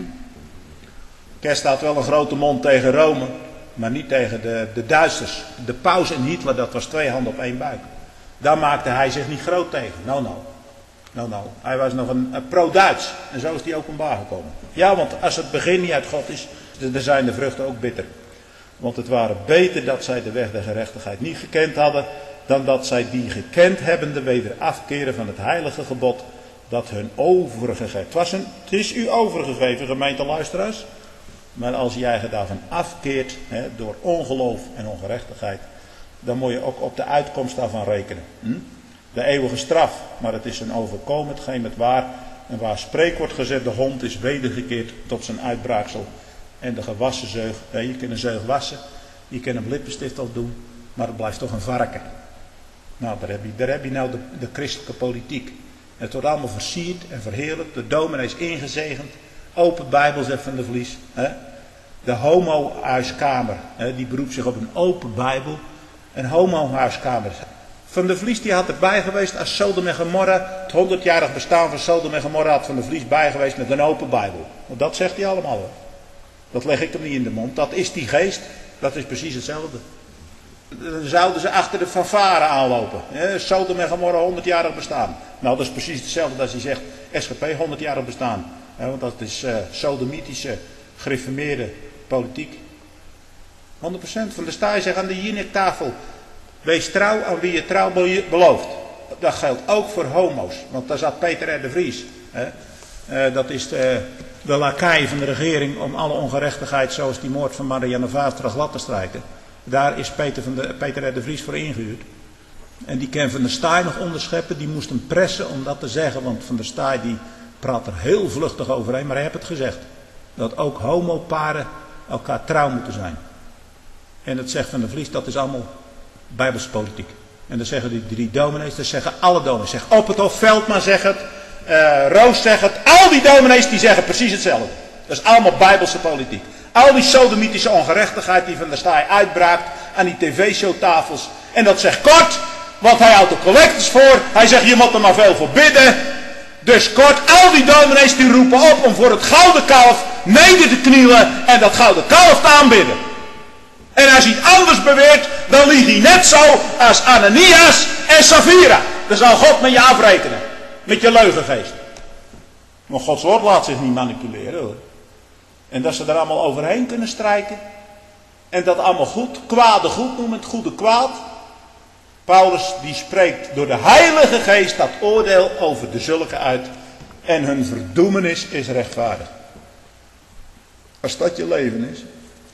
Kester had wel een grote mond tegen Rome, maar niet tegen de, de Duitsers. De paus en Hitler, dat was twee handen op één buik. Daar maakte hij zich niet groot tegen. Nou, nou. Nou, nou. Hij was nog een, een pro-Duits. En zo is hij openbaar gekomen. Ja, want als het begin niet uit God is, dan zijn de vruchten ook bitter. Want het waren beter dat zij de weg der gerechtigheid niet gekend hadden, dan dat zij die gekend hebbende weder afkeren van het heilige gebod dat hun overgegeven. Het, was een, het is u overgegeven, gemeente luisteraars. Maar als jij je daarvan afkeert, hè, door ongeloof en ongerechtigheid, dan moet je ook op de uitkomst daarvan rekenen. Hm? De eeuwige straf, maar het is een overkomen, hetgeen met waar en waar spreekwoord gezet, de hond is wedergekeerd tot zijn uitbraaksel. En de gewassen zeug, hè, je kunt een zeug wassen, je kunt een lippenstift op doen, maar het blijft toch een varken. Nou, daar heb je, daar heb je nou de, de christelijke politiek. Het wordt allemaal versierd en verheerlijkt, de dominee is ingezegend, open Bijbel zegt Van der Vlies. Hè. De homo-huiskamer, hè, die beroept zich op een open Bijbel. Een homo-huiskamer. Van der Vlies die had erbij geweest als Sodom en Gomorra, het honderdjarig bestaan van Sodom en Gomorra had Van der Vlies bij geweest met een open Bijbel. Want dat zegt hij allemaal hoor. Dat leg ik hem niet in de mond. Dat is die geest. Dat is precies hetzelfde. Dan zouden ze achter de fanfare aanlopen. Ja, Sodom en Gomorra honderdjarig bestaan. Nou, dat is precies hetzelfde als hij zegt S G P honderdjarig bestaan. Ja, want dat is uh, sodomitische, gereformeerde politiek. honderd procent. Van der Staaij zegt aan de Jinek-tafel. Wees trouw aan wie je trouw belooft. Dat geldt ook voor homo's. Want daar zat Peter R. de Vries. Hè. Uh, dat is de, de lakai van de regering om alle ongerechtigheid zoals die moord van Marianne Vaarstra glad te strijken. Daar is Peter, van de, Peter R. de Vries voor ingehuurd. En die kan Van der Staaij nog onderscheppen. Die moest hem pressen om dat te zeggen. Want Van der Staaij die praat er heel vluchtig overheen. Maar hij heeft het gezegd. Dat ook homoparen elkaar trouw moeten zijn. En dat zegt Van der Vries, dat is allemaal Bijbelse politiek. En dan zeggen die drie dominees, dat zeggen alle dominees. Zeg Opperthoff, Veldman zegt het, uh, Roos zegt het. Al die dominees die zeggen precies hetzelfde. Dat is allemaal Bijbelse politiek. Al die sodomitische ongerechtigheid die Van der Staaij uitbraakt aan die tv-showtafels. En dat zegt Kort, want hij houdt er collectors voor. Hij zegt je moet er maar veel voor bidden. Dus Kort, al die dominees die roepen op om voor het gouden kalf neder te knielen en dat gouden kalf te aanbidden. En als hij het anders beweert, dan liegt hij net zo als Ananias en Safira. Dan zal God met je afrekenen. Met je leugengeest. Maar Gods woord laat zich niet manipuleren hoor. En dat ze er allemaal overheen kunnen strijken. En dat allemaal goed, kwade goed noemen, het goede kwaad. Paulus die spreekt door de Heilige Geest dat oordeel over de zulken uit. En hun verdoemenis is rechtvaardig. Als dat je leven is.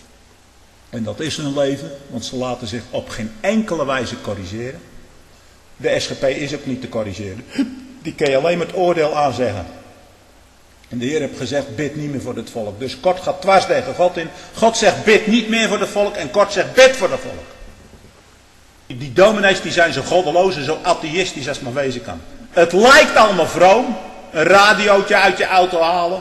En dat is hun leven, want ze laten zich op geen enkele wijze corrigeren. De S G P is ook niet te corrigeren. Die kun je alleen met oordeel aanzeggen. En de Heer heeft gezegd, bid niet meer voor het volk. Dus Kort gaat dwars tegen God in. God zegt, bid niet meer voor het volk. En Kort zegt, bid voor het volk. Die dominees die zijn zo goddeloos en zo atheïstisch als maar wezen kan. Het lijkt allemaal vroom. Een radiootje uit je auto halen.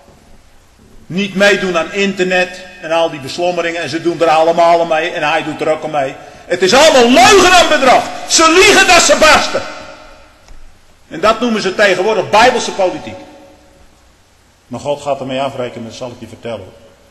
Niet meedoen aan internet en al die beslommeringen. En ze doen er allemaal mee. En hij doet er ook al mee. Het is allemaal leugen en bedrog. Ze liegen dat ze barsten. En dat noemen ze tegenwoordig bijbelse politiek. Maar God gaat ermee afrekenen, dat zal ik je vertellen.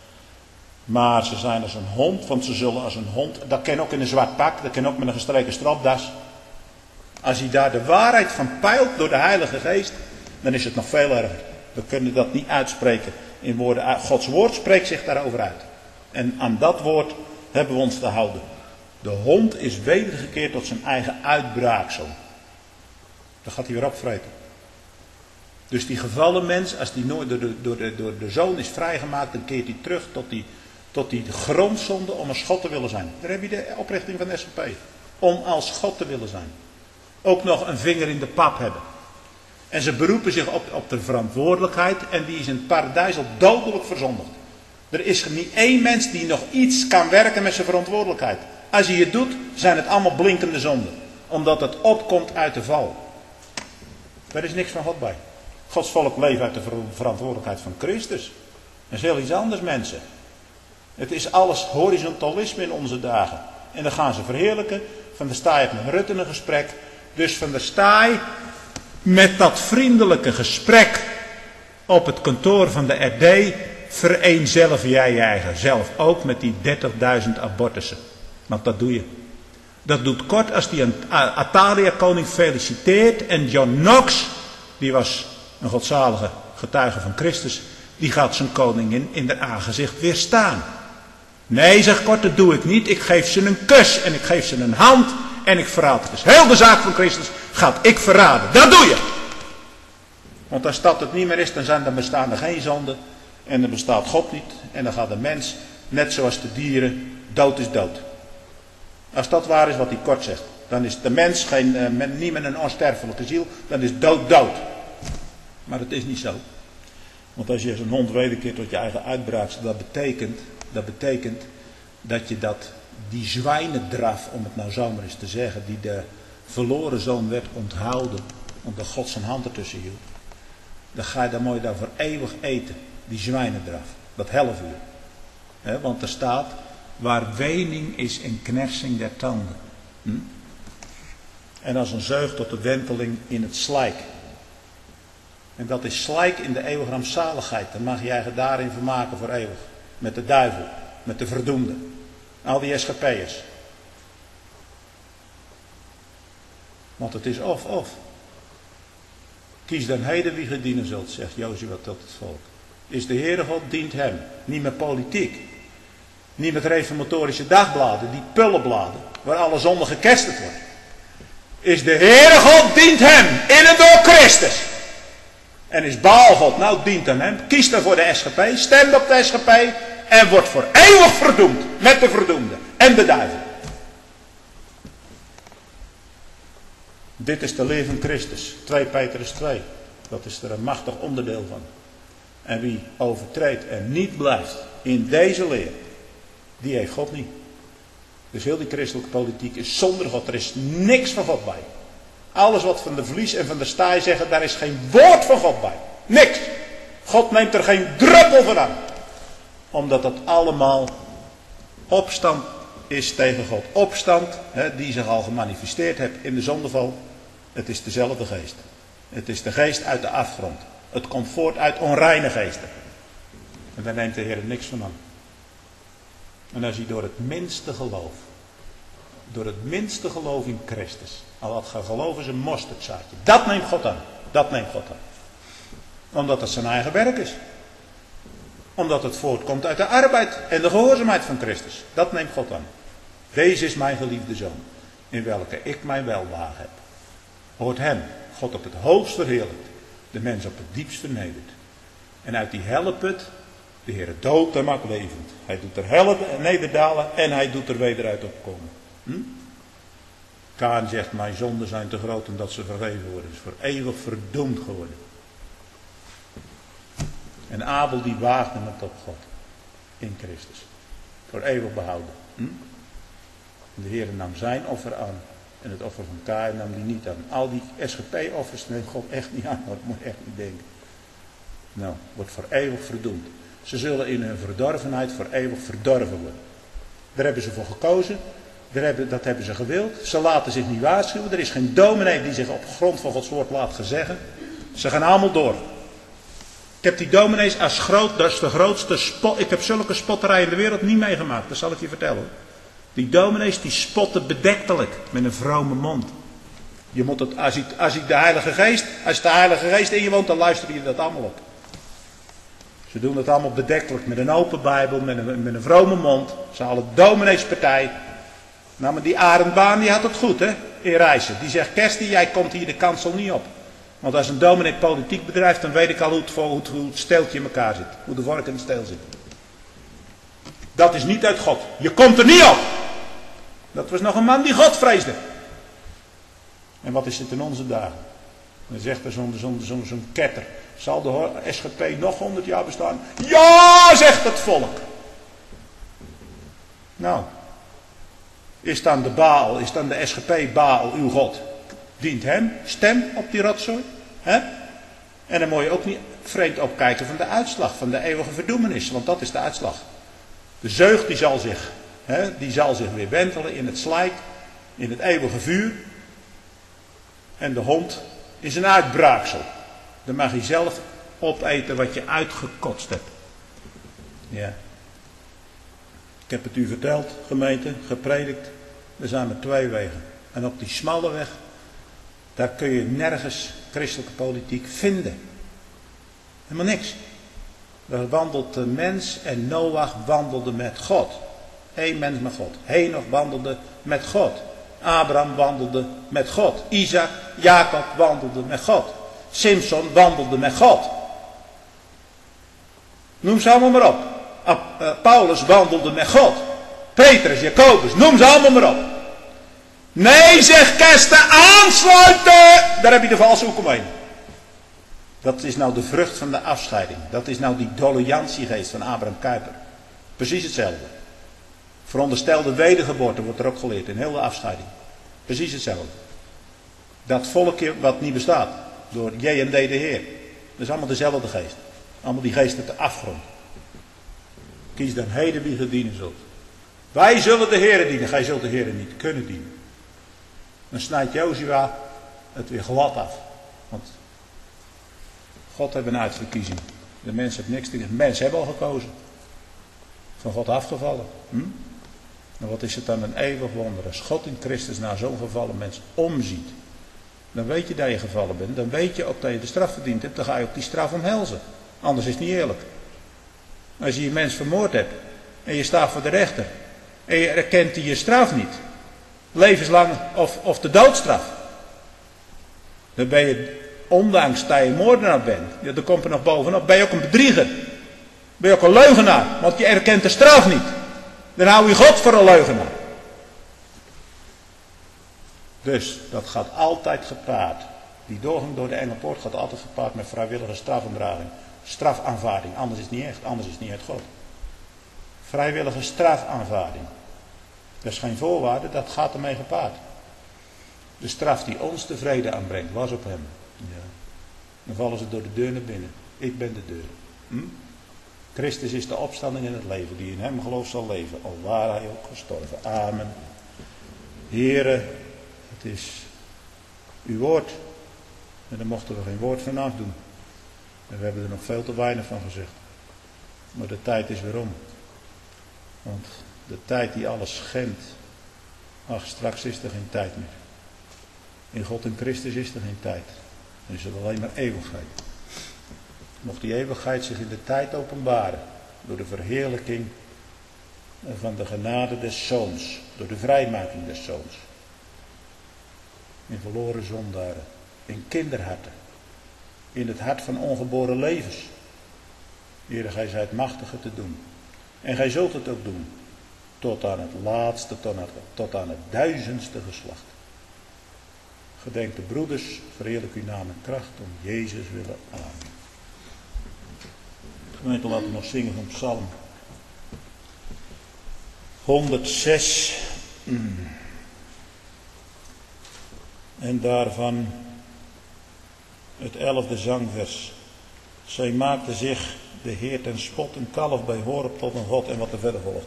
Maar ze zijn als een hond, want ze zullen als een hond. Dat kan ook in een zwart pak, dat kan ook met een gestreken stropdas. Als hij daar de waarheid van peilt door de Heilige Geest, dan is het nog veel erger. We kunnen dat niet uitspreken in woorden. Gods woord spreekt zich daarover uit. En aan dat woord hebben we ons te houden. De hond is wedergekeerd tot zijn eigen uitbraaksel. Dan gaat hij weer opvreten. Dus die gevallen mens, als die nooit door de, door, de, door de zoon is vrijgemaakt, dan keert hij terug tot die, tot die grondzonde om als God te willen zijn. Daar heb je de oprichting van de S G P. Om als God te willen zijn. Ook nog een vinger in de pap hebben. En ze beroepen zich op, op de verantwoordelijkheid en die is in het paradijs al dodelijk verzondigd. Er is niet één mens die nog iets kan werken met zijn verantwoordelijkheid. Als hij het doet, zijn het allemaal blinkende zonden. Omdat het opkomt uit de val. Daar is niks van God bij. Gods volk leeft uit de verantwoordelijkheid van Christus. Dat is heel iets anders, mensen. Het is alles horizontalisme in onze dagen. En dan gaan ze verheerlijken. Van der Staaij heeft met Rutte een gesprek. Dus Van der Staaij met dat vriendelijke gesprek op het kantoor van de R D vereenzelvig jij je eigen zelf ook met die dertigduizend abortussen. Want dat doe je. Dat doet Kort als die een Atalia-koning feliciteert en John Knox, die was een godzalige getuige van Christus, die gaat zijn koningin in haar aangezicht weerstaan. Nee, zegt Kort, dat doe ik niet. Ik geef ze een kus en ik geef ze een hand en ik verraad. Dus heel de zaak van Christus gaat ik verraden. Dat doe je. Want als dat het niet meer is, dan, zijn, dan bestaan er geen zonden en dan bestaat God niet. En dan gaat de mens, net zoals de dieren, dood is dood. Als dat waar is wat hij Kort zegt, dan is de mens geen, uh, men, niet meer een onsterfelijke ziel, dan is dood dood. Maar dat is niet zo. Want als je als een hond wederkeert tot je eigen uitbraak, dat betekent, dat betekent dat je dat, die zwijnendraf, om het nou zo maar eens te zeggen, die de verloren zoon werd onthouden, omdat God zijn hand ertussen hield. Dan ga je daar mooi daar voor eeuwig eten, die zwijnendraf, dat helfuur. He, want er staat, waar wening is en knersing der tanden. Hm? En als een zeug tot de wenteling in het slijk. En dat is slijk in de eeuwige rampzaligheid. Dan mag je je daarin vermaken voor eeuwig. Met de duivel, met de verdoemde. Al die S G P'ers. Want het is of of. Kies dan heden wie ge dienen zult, zegt Jozua tot het volk. Is de Heere God, dient hem. Niet met politiek. Niet met reformatorische dagbladen, die pullenbladen, waar alle zonde gekersterd wordt. Is de Heere God, dient hem, in en door Christus. En is Baal God, nou dient aan hem. Kies dan voor de S G P, stem op de S G P en wordt voor eeuwig verdoemd met de verdoemde en de duivel. Dit is de leer van Christus, twee Petrus twee. Dat is er een machtig onderdeel van. En wie overtreedt en niet blijft in deze leer, die heeft God niet. Dus heel die christelijke politiek is zonder God. Er is niks van God bij. Alles wat van de Vlies en van de Staaij zeggen, daar is geen woord van God bij. Niks. God neemt er geen druppel van aan. Omdat dat allemaal opstand is tegen God. Opstand, hè, die zich al gemanifesteerd heeft in de zondeval. Het is dezelfde geest. Het is de geest uit de afgrond. Het komt voort uit onreine geesten. En daar neemt de Heer niks van aan. En als je door het minste geloof, door het minste geloof in Christus, al wat gaan geloven is een mosterdzaadje, dat neemt God aan. Dat neemt God aan. Omdat het zijn eigen werk is. Omdat het voortkomt uit de arbeid en de gehoorzaamheid van Christus. Dat neemt God aan. Deze is mijn geliefde zoon, in welke ik mijn welbehagen heb. Hoort hem, God op het hoogst verheerlijkt, de mens op het diepst vernederd. En uit die helleput, de Heer dood en maakt levend. Hij doet er helle nederdalen en hij doet er weder uit opkomen. Hm? Kaan zegt, mijn zonden zijn te groot omdat ze vergeven worden. Is voor eeuwig verdoemd geworden. En Abel die waagde het op God. In Christus. Voor eeuwig behouden. Hm? De Heer nam zijn offer aan. En het offer van Kain nam die niet aan. Al die S G P-offers neemt God echt niet aan. Dat moet je echt niet denken. Nou, wordt voor eeuwig verdoemd. Ze zullen in hun verdorvenheid voor eeuwig verdorven worden. Daar hebben ze voor gekozen. Daar hebben, dat hebben ze gewild. Ze laten zich niet waarschuwen. Er is geen dominee die zich op grond van Gods woord laat gezeggen. Ze gaan allemaal door. Ik heb die dominees als groot, dat is de grootste spot. Ik heb zulke spotterij in de wereld niet meegemaakt. Dat zal ik je vertellen. Die dominees die spotten bedektelijk met een vrome mond. Je moet het, als, je, als je de Heilige Geest, als de Heilige Geest in je woont, dan luister je dat allemaal op. Ze doen het allemaal bedektelijk met een open Bijbel, met een, met een vrome mond. Ze halen domineespartij. Nou, maar die Arend Baan die had het goed, hè, in Rijssen. Die zegt, Kersti, jij komt hier de kansel niet op. Want als een dominee politiek bedrijft, dan weet ik al hoe het, hoe het, hoe het steeltje in elkaar zit. Hoe de vork in het steel zit. Dat is niet uit God. Je komt er niet op. Dat was nog een man die God vreesde. En wat is het in onze dagen? Dan zegt er zo'n zo'n zo'n zo'n ketter. Zal de S G P nog honderd jaar bestaan? Ja, zegt het volk. Nou. Is dan de Baal, is dan de S G P Baal uw God? Dient hem, stem op die rotzooi. Hè? En dan moet je ook niet vreemd opkijken van de uitslag, van de eeuwige verdoemenis. Want dat is de uitslag. De zeug die zal zich, hè, die zal zich weer wentelen in het slijk, in het eeuwige vuur. En de hond is een uitbraaksel. Dan mag je zelf opeten wat je uitgekotst hebt. Ja. Ik heb het u verteld, gemeente, gepredikt. Er zijn maar twee wegen. En op die smalle weg, daar kun je nergens christelijke politiek vinden. Helemaal niks. Daar wandelt de mens en Noach wandelde met God. Eén mens met God. Henoch wandelde met God. Abraham wandelde met God. Isaac, Jacob wandelde met God. Simson wandelde met God. Noem ze allemaal maar op. Paulus wandelde met God. Petrus, Jacobus, noem ze allemaal maar op. Nee, zegt Kersten, aansluiten! Daar heb je de valse hoek omheen. Dat is nou de vrucht van de afscheiding. Dat is nou die doliantiegeest van Abraham Kuyper. Precies hetzelfde. Veronderstelde wedergeboorte wordt er ook geleerd in heel de afscheiding. Precies hetzelfde. Dat volkje wat niet bestaat. Door J en D de Heer. Dat is allemaal dezelfde geest. Allemaal die geest uit de afgrond. Kies dan heden wie ge dienen zult. Wij zullen de Heer dienen. Gij zult de Heer niet kunnen dienen. Dan snijdt Jozua het weer glad af. Want God heeft een uitverkiezing. De mens heeft niks te doen. De mensen hebben al gekozen. Van God afgevallen. Hm? En wat is het dan een eeuwig wonder. Als God in Christus naar zo'n gevallen mens omziet. Dan weet je dat je gevallen bent. Dan weet je ook dat je de straf verdiend hebt. Dan ga je ook die straf omhelzen. Anders is het niet eerlijk. Als je je mens vermoord hebt. En je staat voor de rechter. En je erkent je straf niet. Levenslang of, of de doodstraf. Dan ben je, ondanks dat je moordenaar bent. Ja, dan komt er nog bovenop. Ben je ook een bedrieger. Ben je ook een leugenaar. Want je erkent de straf niet. Dan hou je God voor een leugenaar. Dus dat gaat altijd gepaard. Die doorgang door de enge poort gaat altijd gepaard met vrijwillige strafaandraging. Strafaanvaarding. Anders is het niet echt. Anders is het niet uit God. Vrijwillige strafaanvaarding. Dat is geen voorwaarde. Dat gaat ermee gepaard. De straf die ons de vrede aanbrengt. Was op hem. Ja. Dan vallen ze door de deur naar binnen. Ik ben de deur. Hm? Christus is de opstanding in het leven. Die in hem gelooft zal leven. Al waar hij ook gestorven. Amen. Here, het is uw woord. En daar mochten we geen woord van afdoen. En we hebben er nog veel te weinig van gezegd. Maar de tijd is weer om. Want De tijd die alles schendt. Ach, straks is er geen tijd meer. In God en Christus is er geen tijd. Dan is het alleen maar eeuwigheid. Mocht die eeuwigheid zich in de tijd openbaren. Door de verheerlijking van de genade des Zoons. Door de vrijmaking des Zoons. In verloren zondaren. In kinderharten. In het hart van ongeboren levens. Heere, gij zijt machtiger te doen. En gij zult het ook doen. Tot aan het laatste, tot aan het, tot aan het duizendste geslacht. Gedenk de broeders, verheerlijk uw naam en kracht om Jezus willen. Amen. Gemeente, laten we nog zingen van Psalm honderdzes. En daarvan het elfde zangvers. Zij maakte zich de Heer ten spot, een kalf bij Horeb tot een God, en wat er verder volgt.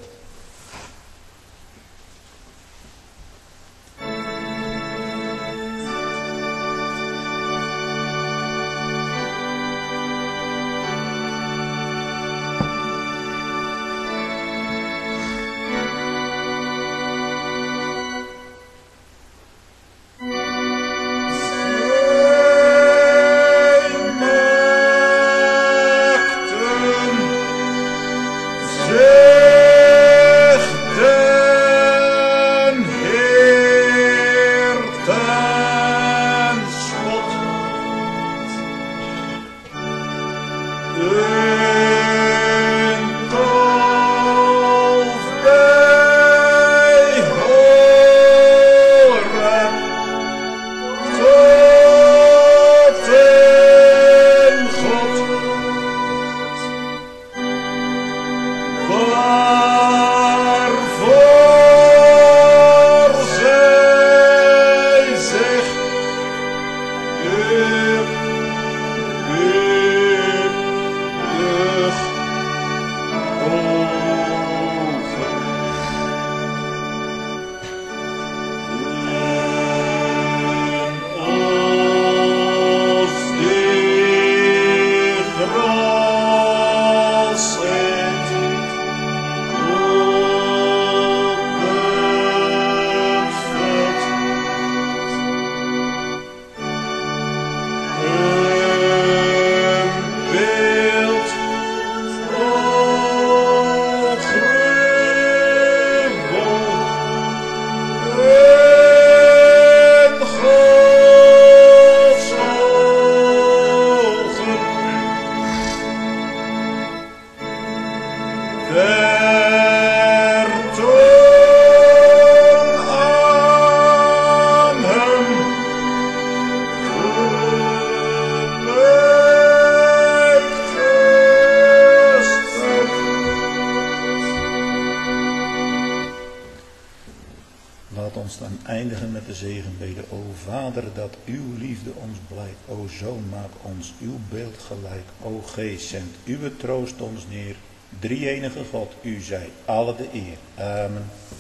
Zegenbeden, o Vader, dat uw liefde ons blijkt. O Zoon, maak ons uw beeld gelijk. O Geest, zend uw troost ons neer. Drie-enige God, u zij alle de eer. Amen.